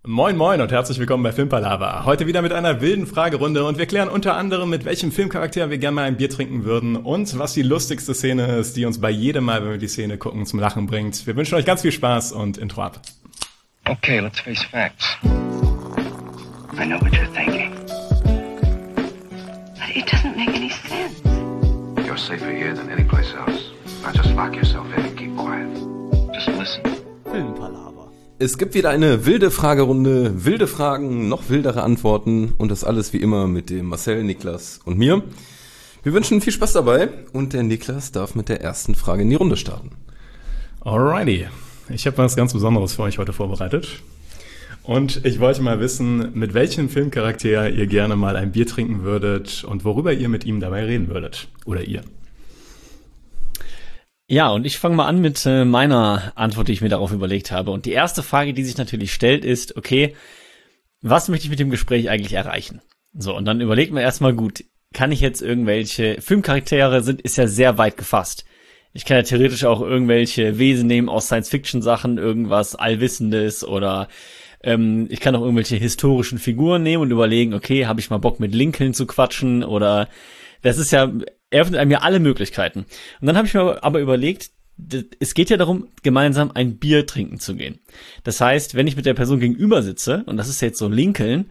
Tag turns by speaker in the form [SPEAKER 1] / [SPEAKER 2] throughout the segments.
[SPEAKER 1] Moin moin und herzlich willkommen bei Filmpalava. Heute wieder mit einer wilden Fragerunde und wir klären unter anderem, mit welchem Filmcharakter wir gerne mal ein Bier trinken würden und was die lustigste Szene ist, die uns bei jedem Mal, wenn wir die Szene gucken, zum Lachen bringt. Wir wünschen euch ganz viel Spaß und Intro ab.
[SPEAKER 2] Okay, let's face facts. I know what you're thinking.
[SPEAKER 3] But it doesn't make any sense.
[SPEAKER 4] You're safer here than any place else. Now just lock yourself in and keep quiet.
[SPEAKER 2] Just listen.
[SPEAKER 5] Filmpalava. Es gibt wieder eine wilde Fragerunde, wilde Fragen, noch wildere Antworten und das alles wie immer mit dem Marcel, Niklas und mir. Wir wünschen viel Spaß dabei und der Niklas darf mit der ersten Frage in die Runde starten.
[SPEAKER 1] Alrighty, ich habe was ganz Besonderes für euch heute vorbereitet. Und ich wollte mal wissen, mit welchem Filmcharakter ihr gerne mal ein Bier trinken würdet und worüber ihr mit ihm dabei reden würdet. Oder ihr.
[SPEAKER 6] Ja, und ich fange mal an mit meiner Antwort, die ich mir darauf überlegt habe. Und die erste Frage, die sich natürlich stellt, ist, okay, was möchte ich mit dem Gespräch eigentlich erreichen? So, und dann überlegt man erstmal, gut, kann ich jetzt irgendwelche Filmcharaktere ist ja sehr weit gefasst. Ich kann ja theoretisch auch irgendwelche Wesen nehmen aus Science-Fiction-Sachen, irgendwas Allwissendes oder ich kann auch irgendwelche historischen Figuren nehmen und überlegen, okay, habe ich mal Bock mit Lincoln zu quatschen oder das ist ja, eröffnet einem ja alle Möglichkeiten. Und dann habe ich mir aber überlegt, es geht ja darum, gemeinsam ein Bier trinken zu gehen. Das heißt, wenn ich mit der Person gegenüber sitze, und das ist jetzt so Lincoln,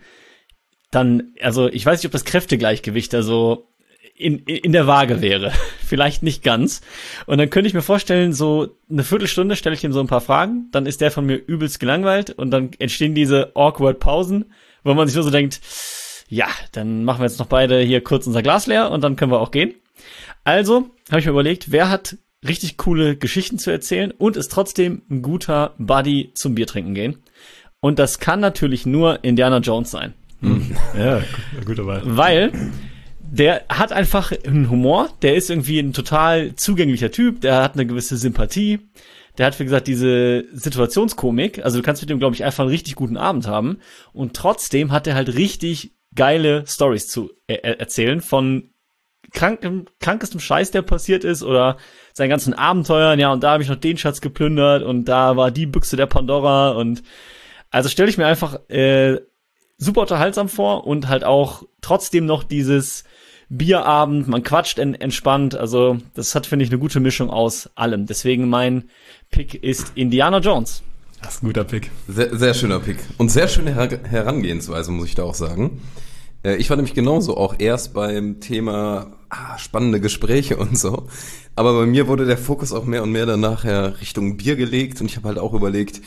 [SPEAKER 6] dann, also ich weiß nicht, ob das Kräftegleichgewicht da so in der Waage wäre. Vielleicht nicht ganz. Und dann könnte ich mir vorstellen, so eine Viertelstunde stelle ich ihm so ein paar Fragen, dann ist der von mir übelst gelangweilt und dann entstehen diese awkward Pausen, wo man sich nur so denkt, ja, dann machen wir jetzt noch beide hier kurz unser Glas leer und dann können wir auch gehen. Also habe ich mir überlegt, wer hat richtig coole Geschichten zu erzählen und ist trotzdem ein guter Buddy zum Bier trinken gehen. Und das kann natürlich nur Indiana Jones sein.
[SPEAKER 1] Ja, guter Wahl.
[SPEAKER 6] Weil der hat einfach einen Humor, der ist irgendwie ein total zugänglicher Typ, der hat eine gewisse Sympathie, der hat, wie gesagt, diese Situationskomik, also du kannst mit dem, glaube ich, einfach einen richtig guten Abend haben und trotzdem hat er halt richtig geile Stories zu erzählen von krankestem Scheiß, der passiert ist oder seinen ganzen Abenteuern, ja, und da habe ich noch den Schatz geplündert und da war die Büchse der Pandora und also stelle ich mir einfach super unterhaltsam vor und halt auch trotzdem noch dieses Bierabend, man quatscht entspannt, also das hat, finde ich, eine gute Mischung aus allem. Deswegen mein Pick ist Indiana Jones.
[SPEAKER 1] Das ist ein guter Pick.
[SPEAKER 5] Sehr, sehr schöner Pick und sehr schöne Herangehensweise, muss ich da auch sagen. Ich war nämlich genauso auch erst beim Thema spannende Gespräche und so, aber bei mir wurde der Fokus auch mehr und mehr dann nachher Richtung Bier gelegt und ich habe halt auch überlegt,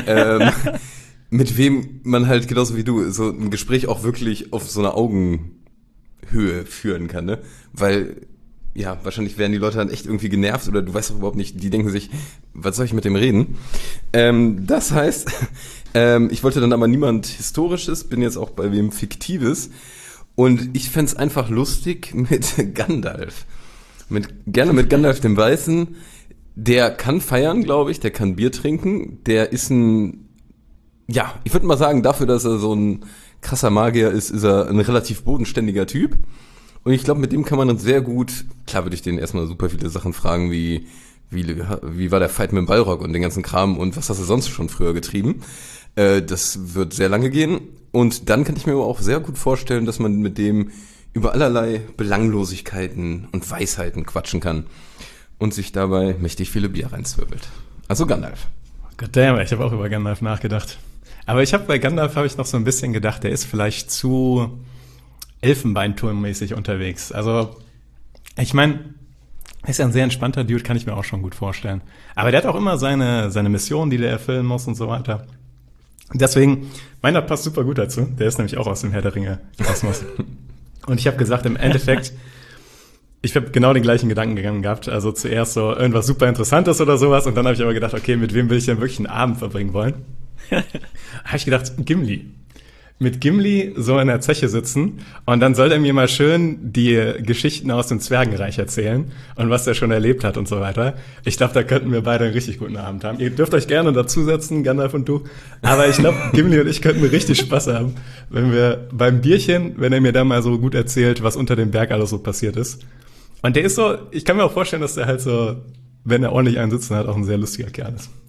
[SPEAKER 5] mit wem man halt genauso wie du so ein Gespräch auch wirklich auf so einer Augenhöhe führen kann, ne? Weil, ja, wahrscheinlich werden die Leute dann echt irgendwie genervt oder du weißt doch überhaupt nicht, die denken sich, was soll ich mit dem reden? Das heißt, ich wollte dann aber niemand Historisches, bin jetzt auch bei wem Fiktives und ich fänd's einfach lustig mit Gandalf. Gerne mit Gandalf dem Weißen. Der kann feiern, glaube ich, der kann Bier trinken, der ist ja, ich würde mal sagen, dafür, dass er so ein krasser Magier ist, ist er ein relativ bodenständiger Typ. Und ich glaube, mit dem kann man dann sehr gut, klar würde ich den erstmal super viele Sachen fragen, wie war der Fight mit dem Balrog und den ganzen Kram und was hast du sonst schon früher getrieben? Das wird sehr lange gehen. Und dann kann ich mir aber auch sehr gut vorstellen, dass man mit dem über allerlei Belanglosigkeiten und Weisheiten quatschen kann und sich dabei mächtig viele Bier reinzwirbelt. Also Gandalf.
[SPEAKER 1] Goddammit, ich habe auch über Gandalf nachgedacht. Aber bei Gandalf habe ich noch so ein bisschen gedacht, der ist vielleicht zu Elfenbeinturmmäßig unterwegs. Also, ich meine, er ist ja ein sehr entspannter Dude, kann ich mir auch schon gut vorstellen. Aber der hat auch immer seine Mission, die der erfüllen muss und so weiter. Deswegen, meiner passt super gut dazu. Der ist nämlich auch aus dem Herr der Ringe-Kosmos. Und ich habe gesagt, im Endeffekt, ich habe genau den gleichen Gedanken gegangen gehabt. Also zuerst so irgendwas super Interessantes oder sowas. Und dann habe ich aber gedacht, okay, mit wem will ich denn wirklich einen Abend verbringen wollen? Habe ich gedacht, Gimli. Mit Gimli so in der Zeche sitzen und dann soll er mir mal schön die Geschichten aus dem Zwergenreich erzählen und was er schon erlebt hat und so weiter. Ich glaube, da könnten wir beide einen richtig guten Abend haben. Ihr dürft euch gerne dazusetzen, Gandalf und du. Aber ich glaube, Gimli und ich könnten richtig Spaß haben, wenn wir beim Bierchen, wenn er mir da mal so gut erzählt, was unter dem Berg alles so passiert ist. Und der ist so, ich kann mir auch vorstellen, dass der halt so, wenn er ordentlich einen sitzen hat, auch ein sehr lustiger Kerl ist.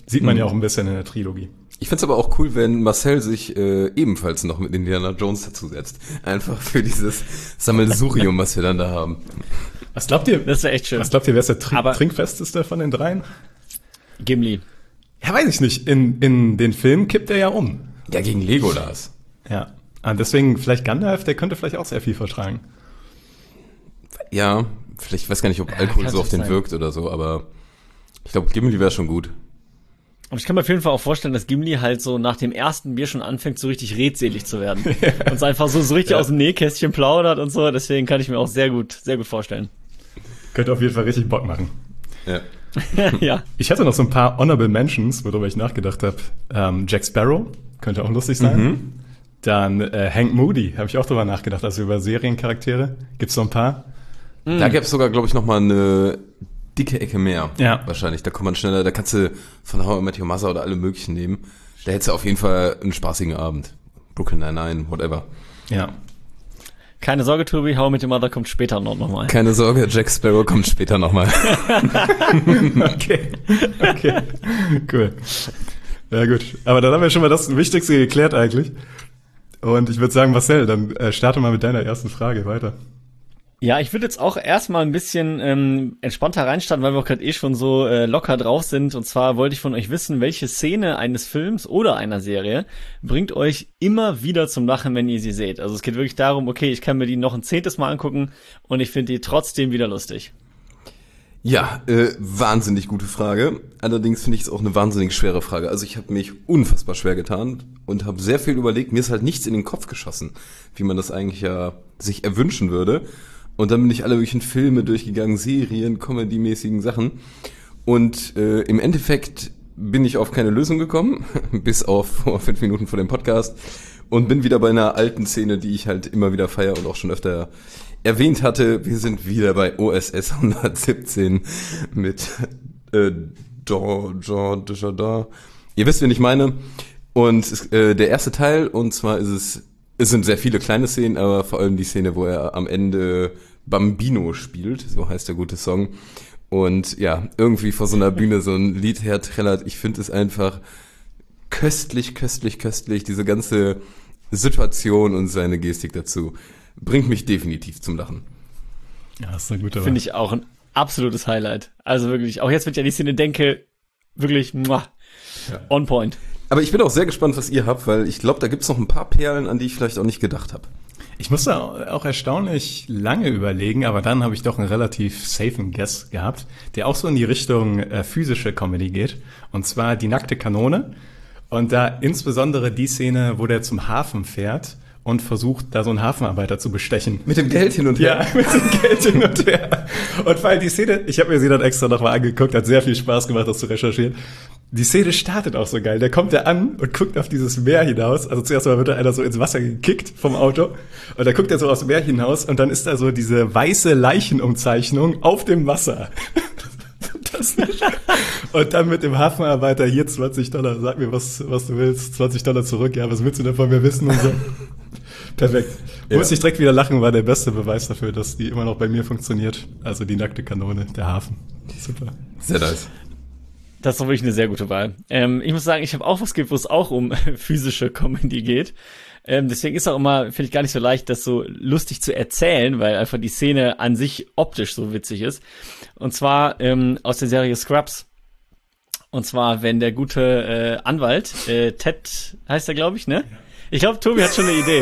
[SPEAKER 1] Sieht man ja auch ein bisschen in der Trilogie.
[SPEAKER 5] Ich find's aber auch cool, wenn Marcel sich ebenfalls noch mit Indiana Jones dazusetzt. Einfach für dieses Sammelsurium, was wir dann da haben.
[SPEAKER 1] Was glaubt ihr?
[SPEAKER 6] Das wäre echt schön.
[SPEAKER 1] Was glaubt ihr, wer ist der
[SPEAKER 6] Aber-
[SPEAKER 1] Trinkfesteste von den dreien?
[SPEAKER 6] Gimli.
[SPEAKER 1] Ja, weiß ich nicht. In den Filmen kippt er ja um.
[SPEAKER 5] Ja, gegen Legolas.
[SPEAKER 1] Ja. Und deswegen vielleicht Gandalf, der könnte vielleicht auch sehr viel vertragen.
[SPEAKER 5] Ja, vielleicht, ich weiß gar nicht, ob Alkohol
[SPEAKER 6] kann
[SPEAKER 5] so auf den
[SPEAKER 6] sein.
[SPEAKER 5] wirkt oder so, aber ich glaube, Gimli wäre schon gut.
[SPEAKER 6] Und ich kann mir auf jeden Fall auch vorstellen, dass Gimli halt so nach dem ersten Bier schon anfängt, so richtig redselig zu werden. Und es einfach so richtig aus dem Nähkästchen plaudert und so. Deswegen kann ich mir auch sehr gut vorstellen.
[SPEAKER 1] Könnte auf jeden Fall richtig Bock machen.
[SPEAKER 5] Ja.
[SPEAKER 6] Ja.
[SPEAKER 1] Ich hatte noch so ein paar Honorable Mentions, worüber ich nachgedacht habe. Jack Sparrow, könnte auch lustig sein. Dann Hank Moody, habe ich auch drüber nachgedacht, also über Seriencharaktere. Gibt's so ein paar?
[SPEAKER 5] Da gäbe es sogar, glaube ich, noch mal eine dicke Ecke mehr.
[SPEAKER 1] Ja.
[SPEAKER 5] Wahrscheinlich. Da kommt man schneller, da kannst du von How I Met Your Mother oder alle möglichen nehmen. Da hättest du auf jeden Fall einen spaßigen Abend. Brooklyn Nine-Nine, whatever.
[SPEAKER 1] Ja.
[SPEAKER 6] Keine Sorge, Tobi, How I Met Your Mother kommt später noch mal.
[SPEAKER 5] Keine Sorge, Jack Sparrow kommt später nochmal.
[SPEAKER 1] Okay. Cool. Ja, gut. Aber dann haben wir schon mal das Wichtigste geklärt eigentlich. Und ich würde sagen, Marcel, dann starte mal mit deiner ersten Frage weiter.
[SPEAKER 6] Ja, ich würde jetzt auch erstmal ein bisschen entspannter reinstarten, weil wir auch gerade schon so locker drauf sind. Und zwar wollte ich von euch wissen, welche Szene eines Films oder einer Serie bringt euch immer wieder zum Lachen, wenn ihr sie seht. Also es geht wirklich darum, okay, ich kann mir die noch ein 10. Mal angucken und ich finde die trotzdem wieder lustig.
[SPEAKER 5] Ja, wahnsinnig gute Frage. Allerdings finde ich es auch eine wahnsinnig schwere Frage. Also ich habe mich unfassbar schwer getan und habe sehr viel überlegt. Mir ist halt nichts in den Kopf geschossen, wie man das eigentlich ja sich erwünschen würde. Und dann bin ich alle möglichen Filme durchgegangen, Serien, Comedy-mäßigen Sachen. Und im Endeffekt bin ich auf keine Lösung gekommen, bis auf vor 5 Minuten vor dem Podcast. Und bin wieder bei einer alten Szene, die ich halt immer wieder feiere und auch schon öfter erwähnt hatte. Wir sind wieder bei OSS 117 mit Jean Dujardin. Ihr wisst, wen ich meine. Und der erste Teil, und zwar es sind sehr viele kleine Szenen, aber vor allem die Szene, wo er am Ende Bambino spielt, so heißt der gute Song. Und ja, irgendwie vor so einer Bühne so ein Lied herträllert. Ich finde es einfach köstlich, diese ganze Situation und seine Gestik dazu. Bringt mich definitiv zum Lachen.
[SPEAKER 1] Ja, das ist eine gute Wahl.
[SPEAKER 6] Finde ich auch ein absolutes Highlight. Also wirklich, auch jetzt, wenn ich an die Szene denke, wirklich on point.
[SPEAKER 5] Aber ich bin auch sehr gespannt, was ihr habt, weil ich glaube, da gibt's noch ein paar Perlen, an die ich vielleicht auch nicht gedacht habe.
[SPEAKER 1] Ich musste auch erstaunlich lange überlegen, aber dann habe ich doch einen relativ safen Guess gehabt, der auch so in die Richtung physische Comedy geht. Und zwar Die nackte Kanone. Und da insbesondere die Szene, wo der zum Hafen fährt und versucht, da so einen Hafenarbeiter zu bestechen.
[SPEAKER 5] Mit dem Geld hin und her.
[SPEAKER 1] Ja, mit dem Geld hin und her. Und vor allem die Szene, ich habe mir sie dann extra nochmal angeguckt, hat sehr viel Spaß gemacht, das zu recherchieren. Die Szene startet auch so geil. Der kommt da an und guckt auf dieses Meer hinaus. Also zuerst mal wird da einer so ins Wasser gekickt vom Auto. Und dann guckt er so aufs Meer hinaus und dann ist da so diese weiße Leichenumzeichnung auf dem Wasser. Das nicht. Und dann mit dem Hafenarbeiter, hier $20, sag mir, was du willst, $20 zurück, ja, was willst du denn von mir wissen und so. Perfekt.
[SPEAKER 5] Ja.
[SPEAKER 1] Muss ich direkt wieder lachen, war der beste Beweis dafür, dass die immer noch bei mir funktioniert. Also die nackte Kanone, der Hafen. Super.
[SPEAKER 5] Sehr nice.
[SPEAKER 6] Das ist doch wirklich eine sehr gute Wahl. Ich muss sagen, ich habe auch was gibt, wo es auch um physische Comedy geht. Deswegen ist auch immer, finde ich, gar nicht so leicht, das so lustig zu erzählen, weil einfach die Szene an sich optisch so witzig ist. Und zwar aus der Serie Scrubs. Und zwar, wenn der gute Anwalt, Ted heißt er, glaube ich, ne? Ich glaube, Tobi hat schon eine Idee.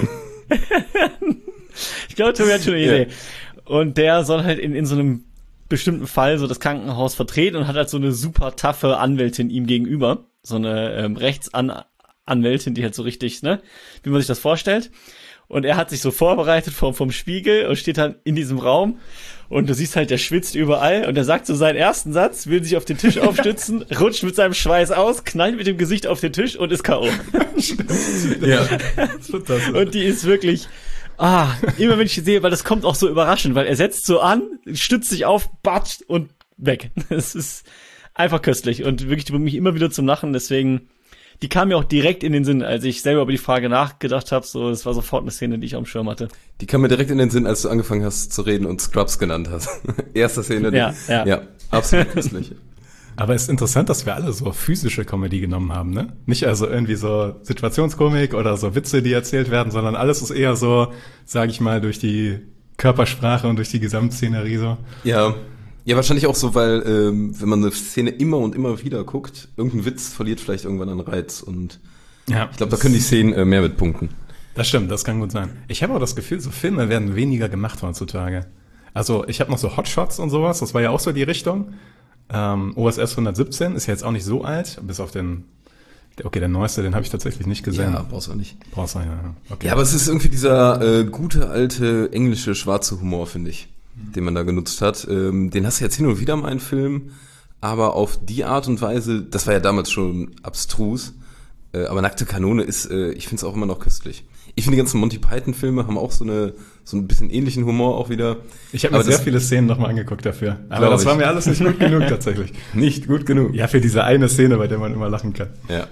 [SPEAKER 6] Idee. Und der soll halt in so einem bestimmten Fall so das Krankenhaus vertreten und hat halt so eine super taffe Anwältin ihm gegenüber. So eine Rechtsanwältin, die halt so richtig, ne, wie man sich das vorstellt. Und er hat sich so vorbereitet vom Spiegel und steht dann in diesem Raum. Und du siehst halt, der schwitzt überall. Und er sagt so seinen ersten Satz, will sich auf den Tisch aufstützen, rutscht mit seinem Schweiß aus, knallt mit dem Gesicht auf den Tisch und ist K.O.
[SPEAKER 5] Ja.
[SPEAKER 6] Und die ist wirklich, immer wenn ich die sehe, weil das kommt auch so überraschend, weil er setzt so an, stützt sich auf, batscht und weg. Das ist einfach köstlich und wirklich, die bringt mich immer wieder zum Lachen, deswegen, die kam mir auch direkt in den Sinn, als ich selber über die Frage nachgedacht habe, so, das war sofort eine Szene, die ich auf dem Schirm hatte.
[SPEAKER 5] Die kam mir direkt in den Sinn, als du angefangen hast zu reden und Scrubs genannt hast. Erste Szene.
[SPEAKER 6] Ja.
[SPEAKER 5] Ja, absolut köstlich.
[SPEAKER 1] Aber es ist interessant, dass wir alle so physische Comedy genommen haben, ne? Nicht also irgendwie so Situationskomik oder so Witze, die erzählt werden, sondern alles ist eher so, sage ich mal, durch die Körpersprache und durch die Gesamtszenerie so.
[SPEAKER 5] Ja. Ja, wahrscheinlich auch so, weil wenn man eine Szene immer und immer wieder guckt, irgendein Witz verliert vielleicht irgendwann an Reiz und
[SPEAKER 1] Ja,
[SPEAKER 5] ich glaube, da können die Szenen mehr mit punkten.
[SPEAKER 1] das stimmt, das kann gut sein. Ich habe auch das Gefühl, so Filme werden weniger gemacht heutzutage. Also ich habe noch so Hotshots und sowas, das war ja auch so die Richtung. OSS 117 ist ja jetzt auch nicht so alt, bis auf der neueste, den habe ich tatsächlich nicht gesehen.
[SPEAKER 5] Ja, brauchst du auch nicht.
[SPEAKER 1] Brauchst du ja. Okay.
[SPEAKER 5] Ja, aber es ist irgendwie dieser gute, alte, englische, schwarze Humor, finde ich, den man da genutzt hat. Den hast du jetzt hin und wieder mal in Filmen, aber auf die Art und Weise, das war ja damals schon abstrus, aber Nackte Kanone ist, ich finde es auch immer noch köstlich. Ich finde, die ganzen Monty Python-Filme haben auch so ein bisschen ähnlichen Humor auch wieder.
[SPEAKER 1] Ich habe mir sehr viele Szenen nochmal angeguckt dafür. Aber
[SPEAKER 5] Glaub
[SPEAKER 1] das
[SPEAKER 5] ich.
[SPEAKER 1] war mir alles nicht gut genug tatsächlich.
[SPEAKER 5] Nicht gut genug.
[SPEAKER 1] Ja, für diese eine Szene, bei der man immer lachen kann.
[SPEAKER 5] Ja.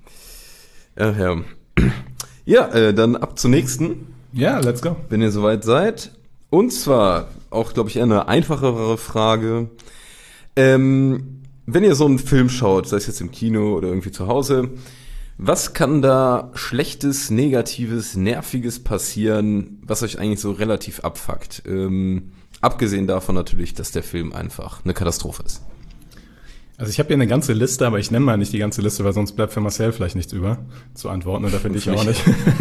[SPEAKER 5] Ja. Ja, dann ab zur nächsten,
[SPEAKER 1] Ja, let's go.
[SPEAKER 5] wenn ihr soweit seid. Und zwar auch, glaube ich, eher eine einfachere Frage. Wenn ihr so einen Film schaut, sei es jetzt im Kino oder irgendwie zu Hause, was kann da Schlechtes, Negatives, Nerviges passieren, was euch eigentlich so relativ abfuckt? Abgesehen davon natürlich, dass der Film einfach eine Katastrophe ist.
[SPEAKER 1] Also ich habe hier eine ganze Liste, aber ich nenne mal nicht die ganze Liste, weil sonst bleibt für Marcel vielleicht nichts über zu antworten und dafür dich auch nicht.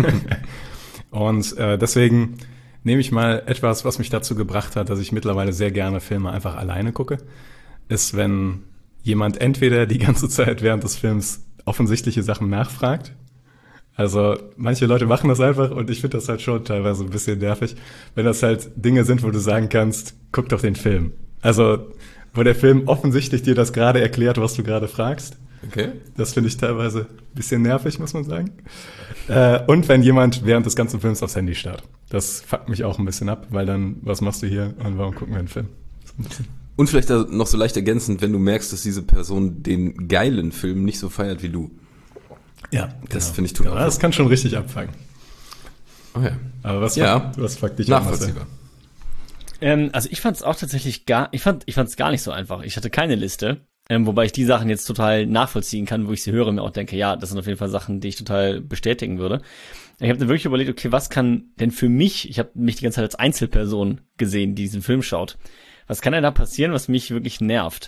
[SPEAKER 1] Und deswegen nehme ich mal etwas, was mich dazu gebracht hat, dass ich mittlerweile sehr gerne Filme einfach alleine gucke, ist, wenn jemand entweder die ganze Zeit während des Films offensichtliche Sachen nachfragt. Also manche Leute machen das einfach und ich finde das halt schon teilweise ein bisschen nervig, wenn das halt Dinge sind, wo du sagen kannst, guck doch den Film. Also wo der Film offensichtlich dir das gerade erklärt, was du gerade fragst.
[SPEAKER 5] Okay.
[SPEAKER 1] Das finde ich teilweise ein bisschen nervig, muss man sagen. Und wenn jemand während des ganzen Films aufs Handy starrt. Das fuckt mich auch ein bisschen ab, weil dann, was machst du hier und warum gucken wir einen Film?
[SPEAKER 5] Und vielleicht da noch so leicht ergänzend, wenn du merkst, dass diese Person den geilen Film nicht so feiert wie du.
[SPEAKER 1] Ja,
[SPEAKER 5] Das finde ich tut auch.
[SPEAKER 1] Das kann schon richtig abfangen.
[SPEAKER 5] Okay.
[SPEAKER 1] Aber was fuckt dich an, Marcel?
[SPEAKER 5] Nachvollziehbar.
[SPEAKER 6] Also ich fand es auch tatsächlich ich fand es gar nicht so einfach. Ich hatte keine Liste, wobei ich die Sachen jetzt total nachvollziehen kann, wo ich sie höre und mir auch denke, ja, das sind auf jeden Fall Sachen, die ich total bestätigen würde. Ich habe dann wirklich überlegt, okay, was kann denn für mich, ich habe mich die ganze Zeit als Einzelperson gesehen, die diesen Film schaut. Was kann denn da passieren, was mich wirklich nervt?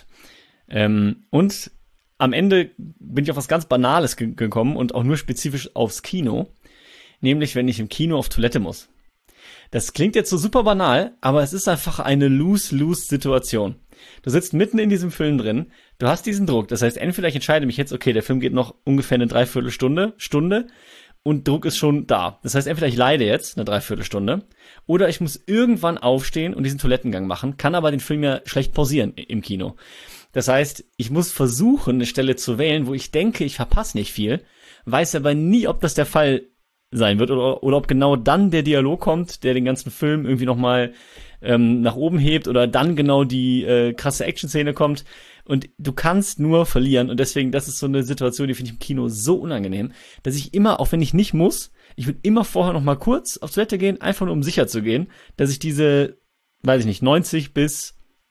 [SPEAKER 6] Und am Ende bin ich auf was ganz Banales gekommen und auch nur spezifisch aufs Kino, nämlich wenn ich im Kino auf Toilette muss. Das klingt jetzt so super banal, aber es ist einfach eine Lose-Lose-Situation. Du sitzt mitten in diesem Film drin, du hast diesen Druck, das heißt, entweder ich entscheide mich jetzt, okay, der Film geht noch ungefähr eine Dreiviertelstunde, und Druck ist schon da. Das heißt, entweder ich leide jetzt eine Dreiviertelstunde oder ich muss irgendwann aufstehen und diesen Toilettengang machen, kann aber den Film ja schlecht pausieren im Kino. Das heißt, ich muss versuchen, eine Stelle zu wählen, wo ich denke, ich verpasse nicht viel, weiß aber nie, ob das der Fall sein wird oder ob genau dann der Dialog kommt, der den ganzen Film irgendwie nochmal nach oben hebt oder dann genau die krasse Action-Szene kommt. Und du kannst nur verlieren. Und deswegen, das ist so eine Situation, die finde ich im Kino so unangenehm, dass ich immer, auch wenn ich nicht muss, ich will immer vorher noch mal kurz auf Toilette gehen, einfach nur um sicher zu gehen, dass ich diese, weiß ich nicht, 90 bis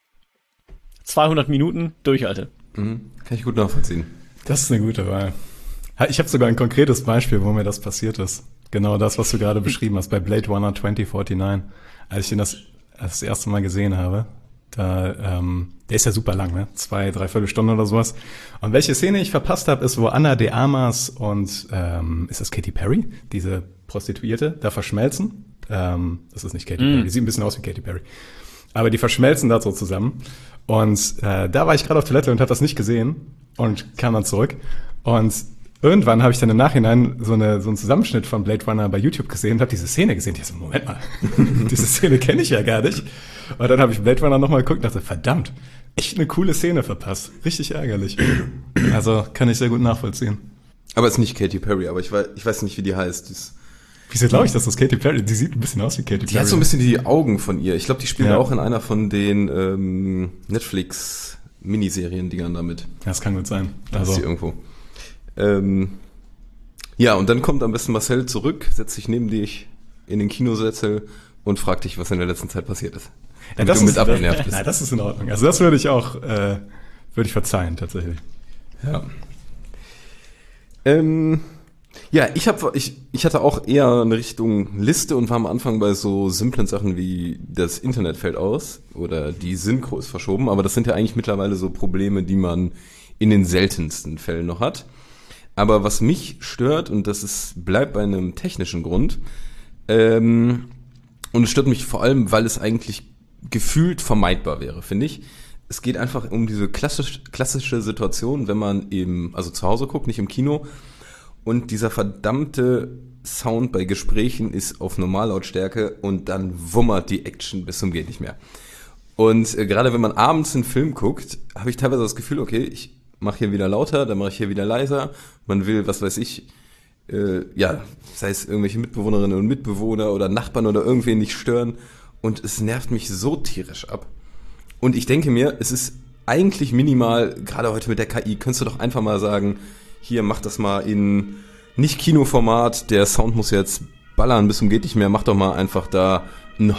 [SPEAKER 6] 200 Minuten durchhalte.
[SPEAKER 5] Kann ich gut nachvollziehen.
[SPEAKER 1] Das ist eine gute Wahl. Ich habe sogar ein konkretes Beispiel, wo mir das passiert ist. Genau das, was du gerade beschrieben hast, bei Blade Runner 2049. Als ich den das erste Mal gesehen habe, der ist ja super lang, ne? 2-3 Stunden oder sowas. Und welche Szene ich verpasst habe, ist, wo Ana de Armas und ist das Katy Perry, diese Prostituierte, da verschmelzen. Das ist nicht Katy Perry, die sieht ein bisschen aus wie Katy Perry. Aber die verschmelzen da so zusammen. Und da war ich gerade auf Toilette und habe das nicht gesehen und kam dann zurück. Und irgendwann habe ich dann im Nachhinein so einen Zusammenschnitt von Blade Runner bei YouTube gesehen und habe diese Szene gesehen. Ich so, Moment mal, diese Szene kenne ich ja gar nicht. Und dann habe ich Blade Runner nochmal geguckt und dachte, verdammt, echt eine coole Szene verpasst. Richtig ärgerlich. Also kann ich sehr gut nachvollziehen.
[SPEAKER 5] Aber es ist nicht Katy Perry, aber ich weiß nicht, wie die heißt.
[SPEAKER 1] Wieso glaube ich, dass das Katy Perry, die sieht ein bisschen aus wie Katy Perry.
[SPEAKER 5] Die hat so ein bisschen die Augen von ihr. Ich glaube, die spielt auch in einer von den Netflix-Miniserien-Dingern damit.
[SPEAKER 1] Ja, das kann gut sein.
[SPEAKER 5] Also ist sie irgendwo. Ja, und dann kommt am besten Marcel zurück, setzt sich neben dich in den Kinosessel und fragt dich, was in der letzten Zeit passiert ist.
[SPEAKER 1] Ja, das
[SPEAKER 5] du mit abgenervt bist.
[SPEAKER 1] Nein, das ist in Ordnung. Also das würde ich auch würde ich verzeihen, tatsächlich.
[SPEAKER 5] Ja. Ja, ich hatte auch eher eine Richtung Liste und war am Anfang bei so simplen Sachen wie das Internet fällt aus oder die Synchro ist verschoben, aber das sind ja eigentlich mittlerweile so Probleme, die man in den seltensten Fällen noch hat. Aber was mich stört, und bleibt bei einem technischen Grund, und es stört mich vor allem, weil es eigentlich gefühlt vermeidbar wäre, finde ich. Es geht einfach um diese klassische Situation, wenn man also zu Hause guckt, nicht im Kino, und dieser verdammte Sound bei Gesprächen ist auf Normallautstärke und dann wummert die Action bis zum geht nicht mehr. Und gerade wenn man abends einen Film guckt, habe ich teilweise das Gefühl, okay, ich mache hier wieder lauter, dann mache ich hier wieder leiser. Man will, was weiß ich, sei es irgendwelche Mitbewohnerinnen und Mitbewohner oder Nachbarn oder irgendwen nicht stören. Und es nervt mich so tierisch ab. Und ich denke mir, es ist eigentlich minimal, gerade heute mit der KI, könntest du doch einfach mal sagen, hier, mach das mal in nicht Kinoformat, der Sound muss jetzt ballern bis zum geht nicht mehr, mach doch mal einfach da ein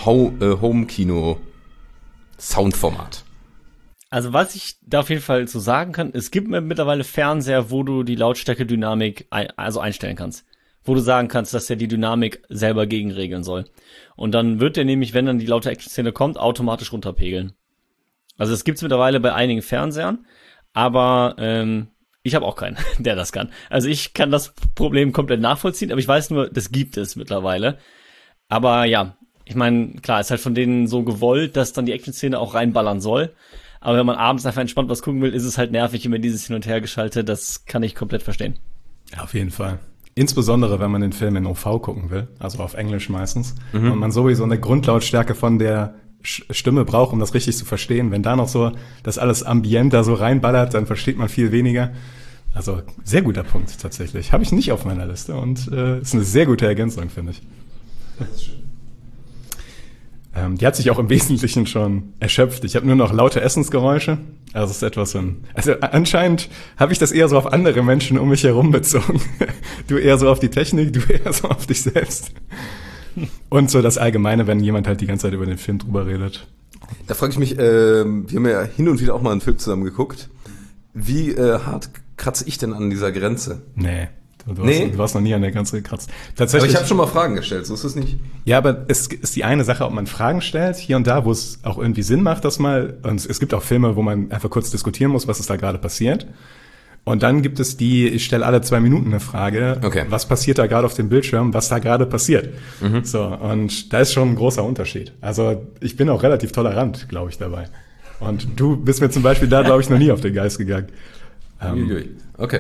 [SPEAKER 5] Home-Kino-Soundformat.
[SPEAKER 6] Also was ich da auf jeden Fall so sagen kann, es gibt mittlerweile Fernseher, wo du die Lautstärke-Dynamik einstellen kannst. Wo du sagen kannst, dass der die Dynamik selber gegenregeln soll. Und dann wird der nämlich, wenn dann die laute Action-Szene kommt, automatisch runterpegeln. Also das gibt's mittlerweile bei einigen Fernsehern, aber ich habe auch keinen, der das kann. Also ich kann das Problem komplett nachvollziehen, aber ich weiß nur, das gibt es mittlerweile. Aber ja, ich meine, klar, ist halt von denen so gewollt, dass dann die Action-Szene auch reinballern soll. Aber wenn man abends einfach entspannt was gucken will, ist es halt nervig, immer dieses Hin- und Hergeschaltet. Das kann ich komplett verstehen.
[SPEAKER 1] Ja, auf jeden Fall. Insbesondere, wenn man den Film in OV gucken will, also auf Englisch meistens, und man sowieso eine Grundlautstärke von der Stimme braucht, um das richtig zu verstehen. Wenn da noch so das alles Ambient da so reinballert, dann versteht man viel weniger. Also sehr guter Punkt tatsächlich. Habe ich nicht auf meiner Liste und ist eine sehr gute Ergänzung, finde ich. Das ist schön. Die hat sich auch im Wesentlichen schon erschöpft. Ich habe nur noch laute Essensgeräusche. Also es ist etwas also anscheinend habe ich das eher so auf andere Menschen um mich herum bezogen. Du eher so auf die Technik, du eher so auf dich selbst. Und so das Allgemeine, wenn jemand halt die ganze Zeit über den Film drüber redet.
[SPEAKER 5] Da frage ich mich, wir haben ja hin und wieder auch mal einen Film zusammen geguckt. Wie hart kratze ich denn an dieser Grenze?
[SPEAKER 1] Nee. Du hast noch nie an der Grenze gekratzt. Tatsächlich.
[SPEAKER 5] Aber ich habe schon mal Fragen gestellt, so ist es nicht.
[SPEAKER 1] Ja, aber es ist die eine Sache, ob man Fragen stellt, hier und da, wo es auch irgendwie Sinn macht, das mal. Und es gibt auch Filme, wo man einfach kurz diskutieren muss, was ist da gerade passiert. Und dann gibt es ich stelle alle 2 Minuten eine Frage,
[SPEAKER 5] okay.
[SPEAKER 1] Was passiert da gerade auf dem Bildschirm, was da gerade passiert. So, und da ist schon ein großer Unterschied. Also ich bin auch relativ tolerant, glaube ich, dabei. Und du bist mir zum Beispiel da, glaube ich, noch nie auf den Geist gegangen.
[SPEAKER 5] Okay.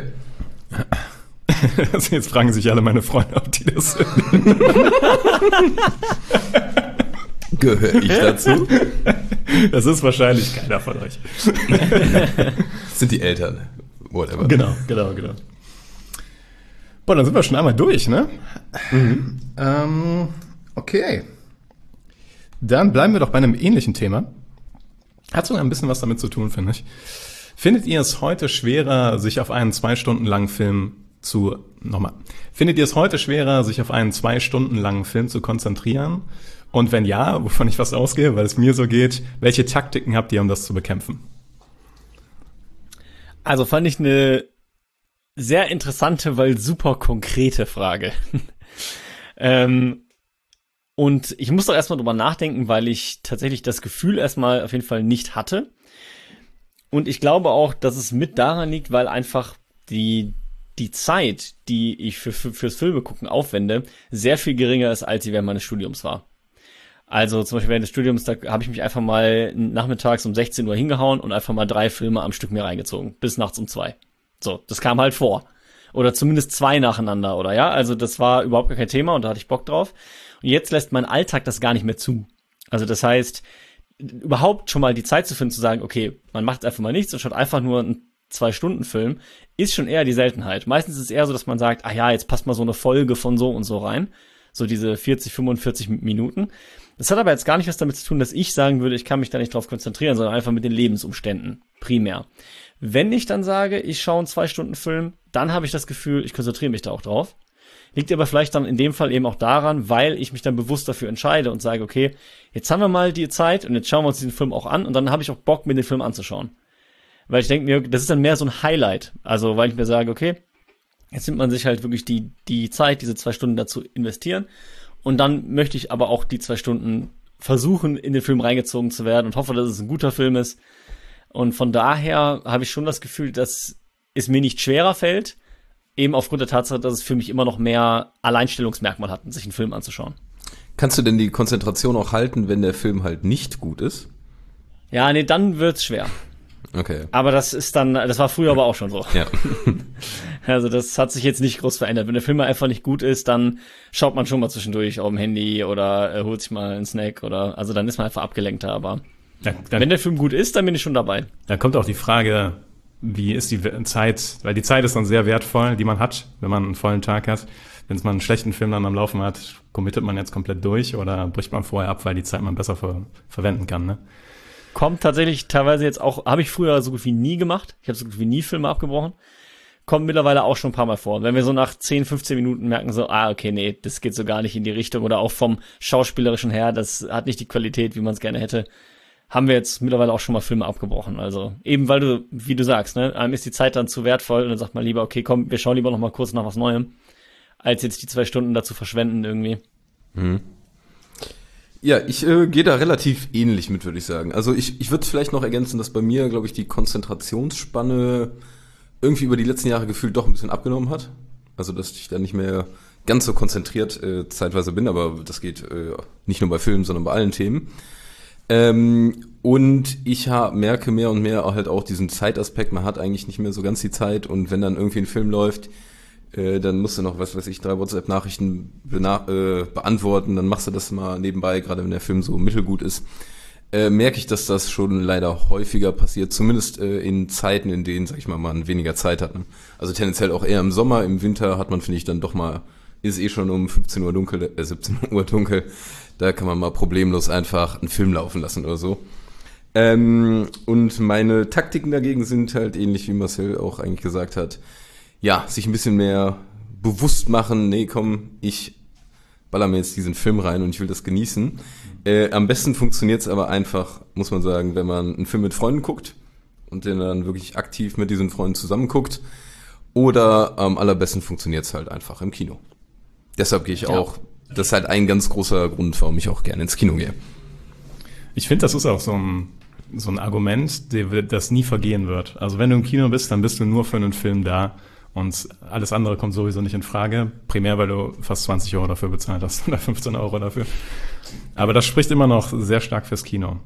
[SPEAKER 1] Also jetzt fragen sich alle meine Freunde, ob die das sind.
[SPEAKER 5] Gehöre ich dazu?
[SPEAKER 1] Das ist wahrscheinlich keiner von euch.
[SPEAKER 5] Das sind die Eltern. Whatever.
[SPEAKER 1] Genau. Boah, dann sind wir schon einmal durch, ne? Okay. Dann bleiben wir doch bei einem ähnlichen Thema. Hat sogar ein bisschen was damit zu tun, finde ich. Findet ihr es heute schwerer, sich auf einen 2 Stunden langen Film zu konzentrieren? Und wenn ja, wovon ich fast ausgehe, weil es mir so geht, welche Taktiken habt ihr, um das zu bekämpfen?
[SPEAKER 6] Also fand ich eine sehr interessante, weil super konkrete Frage. Und ich muss doch erstmal drüber nachdenken, weil ich tatsächlich das Gefühl erstmal auf jeden Fall nicht hatte. Und ich glaube auch, dass es mit daran liegt, weil einfach die Zeit, die ich fürs Filme gucken aufwende, sehr viel geringer ist, als sie während meines Studiums war. Also zum Beispiel während des Studiums, da habe ich mich einfach mal nachmittags um 16 Uhr hingehauen und einfach mal 3 Filme am Stück mir reingezogen, bis nachts um 2. So, das kam halt vor. Oder zumindest 2 nacheinander, oder ja? Also das war überhaupt gar kein Thema und da hatte ich Bock drauf. Und jetzt lässt mein Alltag das gar nicht mehr zu. Also das heißt, überhaupt schon mal die Zeit zu finden, zu sagen, okay, man macht einfach mal nichts und schaut einfach nur einen 2-Stunden-Film, ist schon eher die Seltenheit. Meistens ist es eher so, dass man sagt, ah ja, jetzt passt mal so eine Folge von so und so rein. So diese 40, 45 Minuten. Das hat aber jetzt gar nicht was damit zu tun, dass ich sagen würde, ich kann mich da nicht drauf konzentrieren, sondern einfach mit den Lebensumständen, primär. Wenn ich dann sage, ich schaue einen 2-Stunden-Film, dann habe ich das Gefühl, ich konzentriere mich da auch drauf. Liegt aber vielleicht dann in dem Fall eben auch daran, weil ich mich dann bewusst dafür entscheide und sage, okay, jetzt haben wir mal die Zeit und jetzt schauen wir uns diesen Film auch an und dann habe ich auch Bock, mir den Film anzuschauen. Weil ich denke mir, das ist dann mehr so ein Highlight. Also, weil ich mir sage, okay, jetzt nimmt man sich halt wirklich die Zeit, diese 2 Stunden dazu investieren. Und dann möchte ich aber auch die 2 Stunden versuchen, in den Film reingezogen zu werden und hoffe, dass es ein guter Film ist. Und von daher habe ich schon das Gefühl, dass es mir nicht schwerer fällt, eben aufgrund der Tatsache, dass es für mich immer noch mehr Alleinstellungsmerkmal hat, sich einen Film anzuschauen.
[SPEAKER 5] Kannst du denn die Konzentration auch halten, wenn der Film halt nicht gut ist?
[SPEAKER 6] Ja, nee, dann wird's schwer.
[SPEAKER 5] Okay.
[SPEAKER 6] Aber das war früher aber auch schon so.
[SPEAKER 5] Ja.
[SPEAKER 6] Also das hat sich jetzt nicht groß verändert. Wenn der Film einfach nicht gut ist, dann schaut man schon mal zwischendurch auf dem Handy oder holt sich mal einen Snack also dann ist man einfach abgelenkter. Aber wenn der Film gut ist, dann bin ich schon dabei.
[SPEAKER 1] Da kommt auch die Frage, wie ist die Zeit, weil die Zeit ist dann sehr wertvoll, die man hat, wenn man einen vollen Tag hat. Wenn man einen schlechten Film dann am Laufen hat, committet man jetzt komplett durch oder bricht man vorher ab, weil die Zeit man besser verwenden kann, ne?
[SPEAKER 6] Kommt tatsächlich teilweise jetzt auch, habe ich früher so gut wie nie gemacht. Ich habe so gut wie nie Filme abgebrochen. Kommt mittlerweile auch schon ein paar Mal vor. Wenn wir so nach 10, 15 Minuten merken so, okay, nee, das geht so gar nicht in die Richtung oder auch vom Schauspielerischen her, das hat nicht die Qualität, wie man es gerne hätte, haben wir jetzt mittlerweile auch schon mal Filme abgebrochen. Also eben weil du, wie du sagst, ne, einem ist die Zeit dann zu wertvoll und dann sagt man lieber, okay, komm, wir schauen lieber noch mal kurz nach was Neuem, als jetzt die 2 Stunden dazu verschwenden irgendwie.
[SPEAKER 5] Mhm. Ja, ich gehe da relativ ähnlich mit, würde ich sagen. Also ich würde vielleicht noch ergänzen, dass bei mir, glaube ich, die Konzentrationsspanne irgendwie über die letzten Jahre gefühlt doch ein bisschen abgenommen hat. Also dass ich da nicht mehr ganz so konzentriert zeitweise bin, aber das geht nicht nur bei Filmen, sondern bei allen Themen. Und ich merke mehr und mehr halt auch diesen Zeitaspekt, man hat eigentlich nicht mehr so ganz die Zeit und wenn dann irgendwie ein Film läuft, dann musst du noch, 3 WhatsApp-Nachrichten beantworten, dann machst du das mal nebenbei, gerade wenn der Film so mittelgut ist. Merke ich, dass das schon leider häufiger passiert, zumindest in Zeiten, in denen, sag ich mal, man weniger Zeit hat. Ne? Also tendenziell auch eher im Sommer, im Winter hat man, finde ich, dann doch mal, ist schon um 17 Uhr dunkel, da kann man mal problemlos einfach einen Film laufen lassen oder so. Und meine Taktiken dagegen sind halt ähnlich, wie Marcel auch eigentlich gesagt hat, ja, sich ein bisschen mehr bewusst machen, nee, komm, ich baller mir jetzt diesen Film rein und ich will das genießen. Am besten funktioniert's aber einfach, muss man sagen, wenn man einen Film mit Freunden guckt und den dann wirklich aktiv mit diesen Freunden zusammen guckt. Oder am allerbesten funktioniert's halt einfach im Kino. Deshalb gehe ich auch, das ist halt ein ganz großer Grund, warum ich auch gerne ins Kino gehe.
[SPEAKER 1] Ich finde, das ist auch so ein Argument, das nie vergehen wird. Also wenn du im Kino bist, dann bist du nur für einen Film da. Und alles andere kommt sowieso nicht in Frage. Primär, weil du fast 20 Euro dafür bezahlt hast oder 15 Euro dafür. Aber das spricht immer noch sehr stark fürs Kino.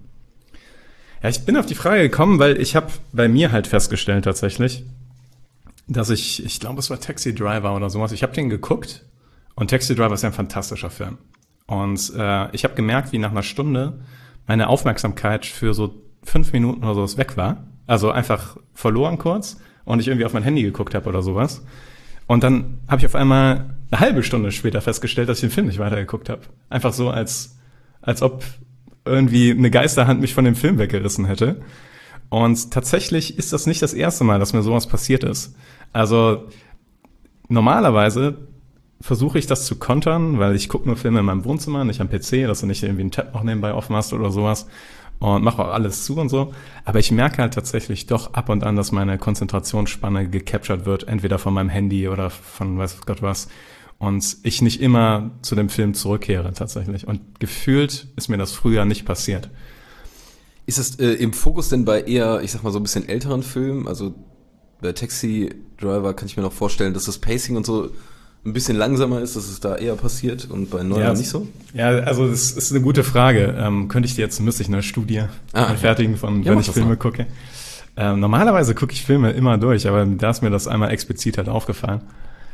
[SPEAKER 1] Ja, ich bin auf die Frage gekommen, weil ich habe bei mir halt festgestellt tatsächlich, dass ich glaube, es war Taxi Driver oder sowas. Ich habe den geguckt und Taxi Driver ist ja ein fantastischer Film. Und ich habe gemerkt, wie nach einer Stunde meine Aufmerksamkeit für so 5 Minuten oder sowas weg war. Also einfach verloren kurz. Und ich irgendwie auf mein Handy geguckt habe oder sowas. Und dann habe ich auf einmal eine halbe Stunde später festgestellt, dass ich den Film nicht weitergeguckt habe. Einfach so, als ob irgendwie eine Geisterhand mich von dem Film weggerissen hätte. Und tatsächlich ist das nicht das erste Mal, dass mir sowas passiert ist. Also normalerweise versuche ich das zu kontern, weil ich gucke nur Filme in meinem Wohnzimmer, nicht am PC, dass du nicht irgendwie einen Tab noch nebenbei offen hast oder sowas. Und mache auch alles zu und so. Aber ich merke halt tatsächlich doch ab und an, dass meine Konzentrationsspanne gecaptured wird, entweder von meinem Handy oder von weiß Gott was. Und ich nicht immer zu dem Film zurückkehre tatsächlich. Und gefühlt ist mir das früher nicht passiert.
[SPEAKER 5] Ist das im Fokus denn bei eher, ich sag mal so ein bisschen älteren Filmen? Also bei Taxi Driver kann ich mir noch vorstellen, dass das Pacing und so ein bisschen langsamer ist, dass es da eher passiert und bei Neuer nicht so?
[SPEAKER 1] Ja, also das ist eine gute Frage. Müsste ich eine Studie anfertigen von, wenn ich Filme gucke. Normalerweise gucke ich Filme immer durch, aber da ist mir das einmal explizit halt aufgefallen.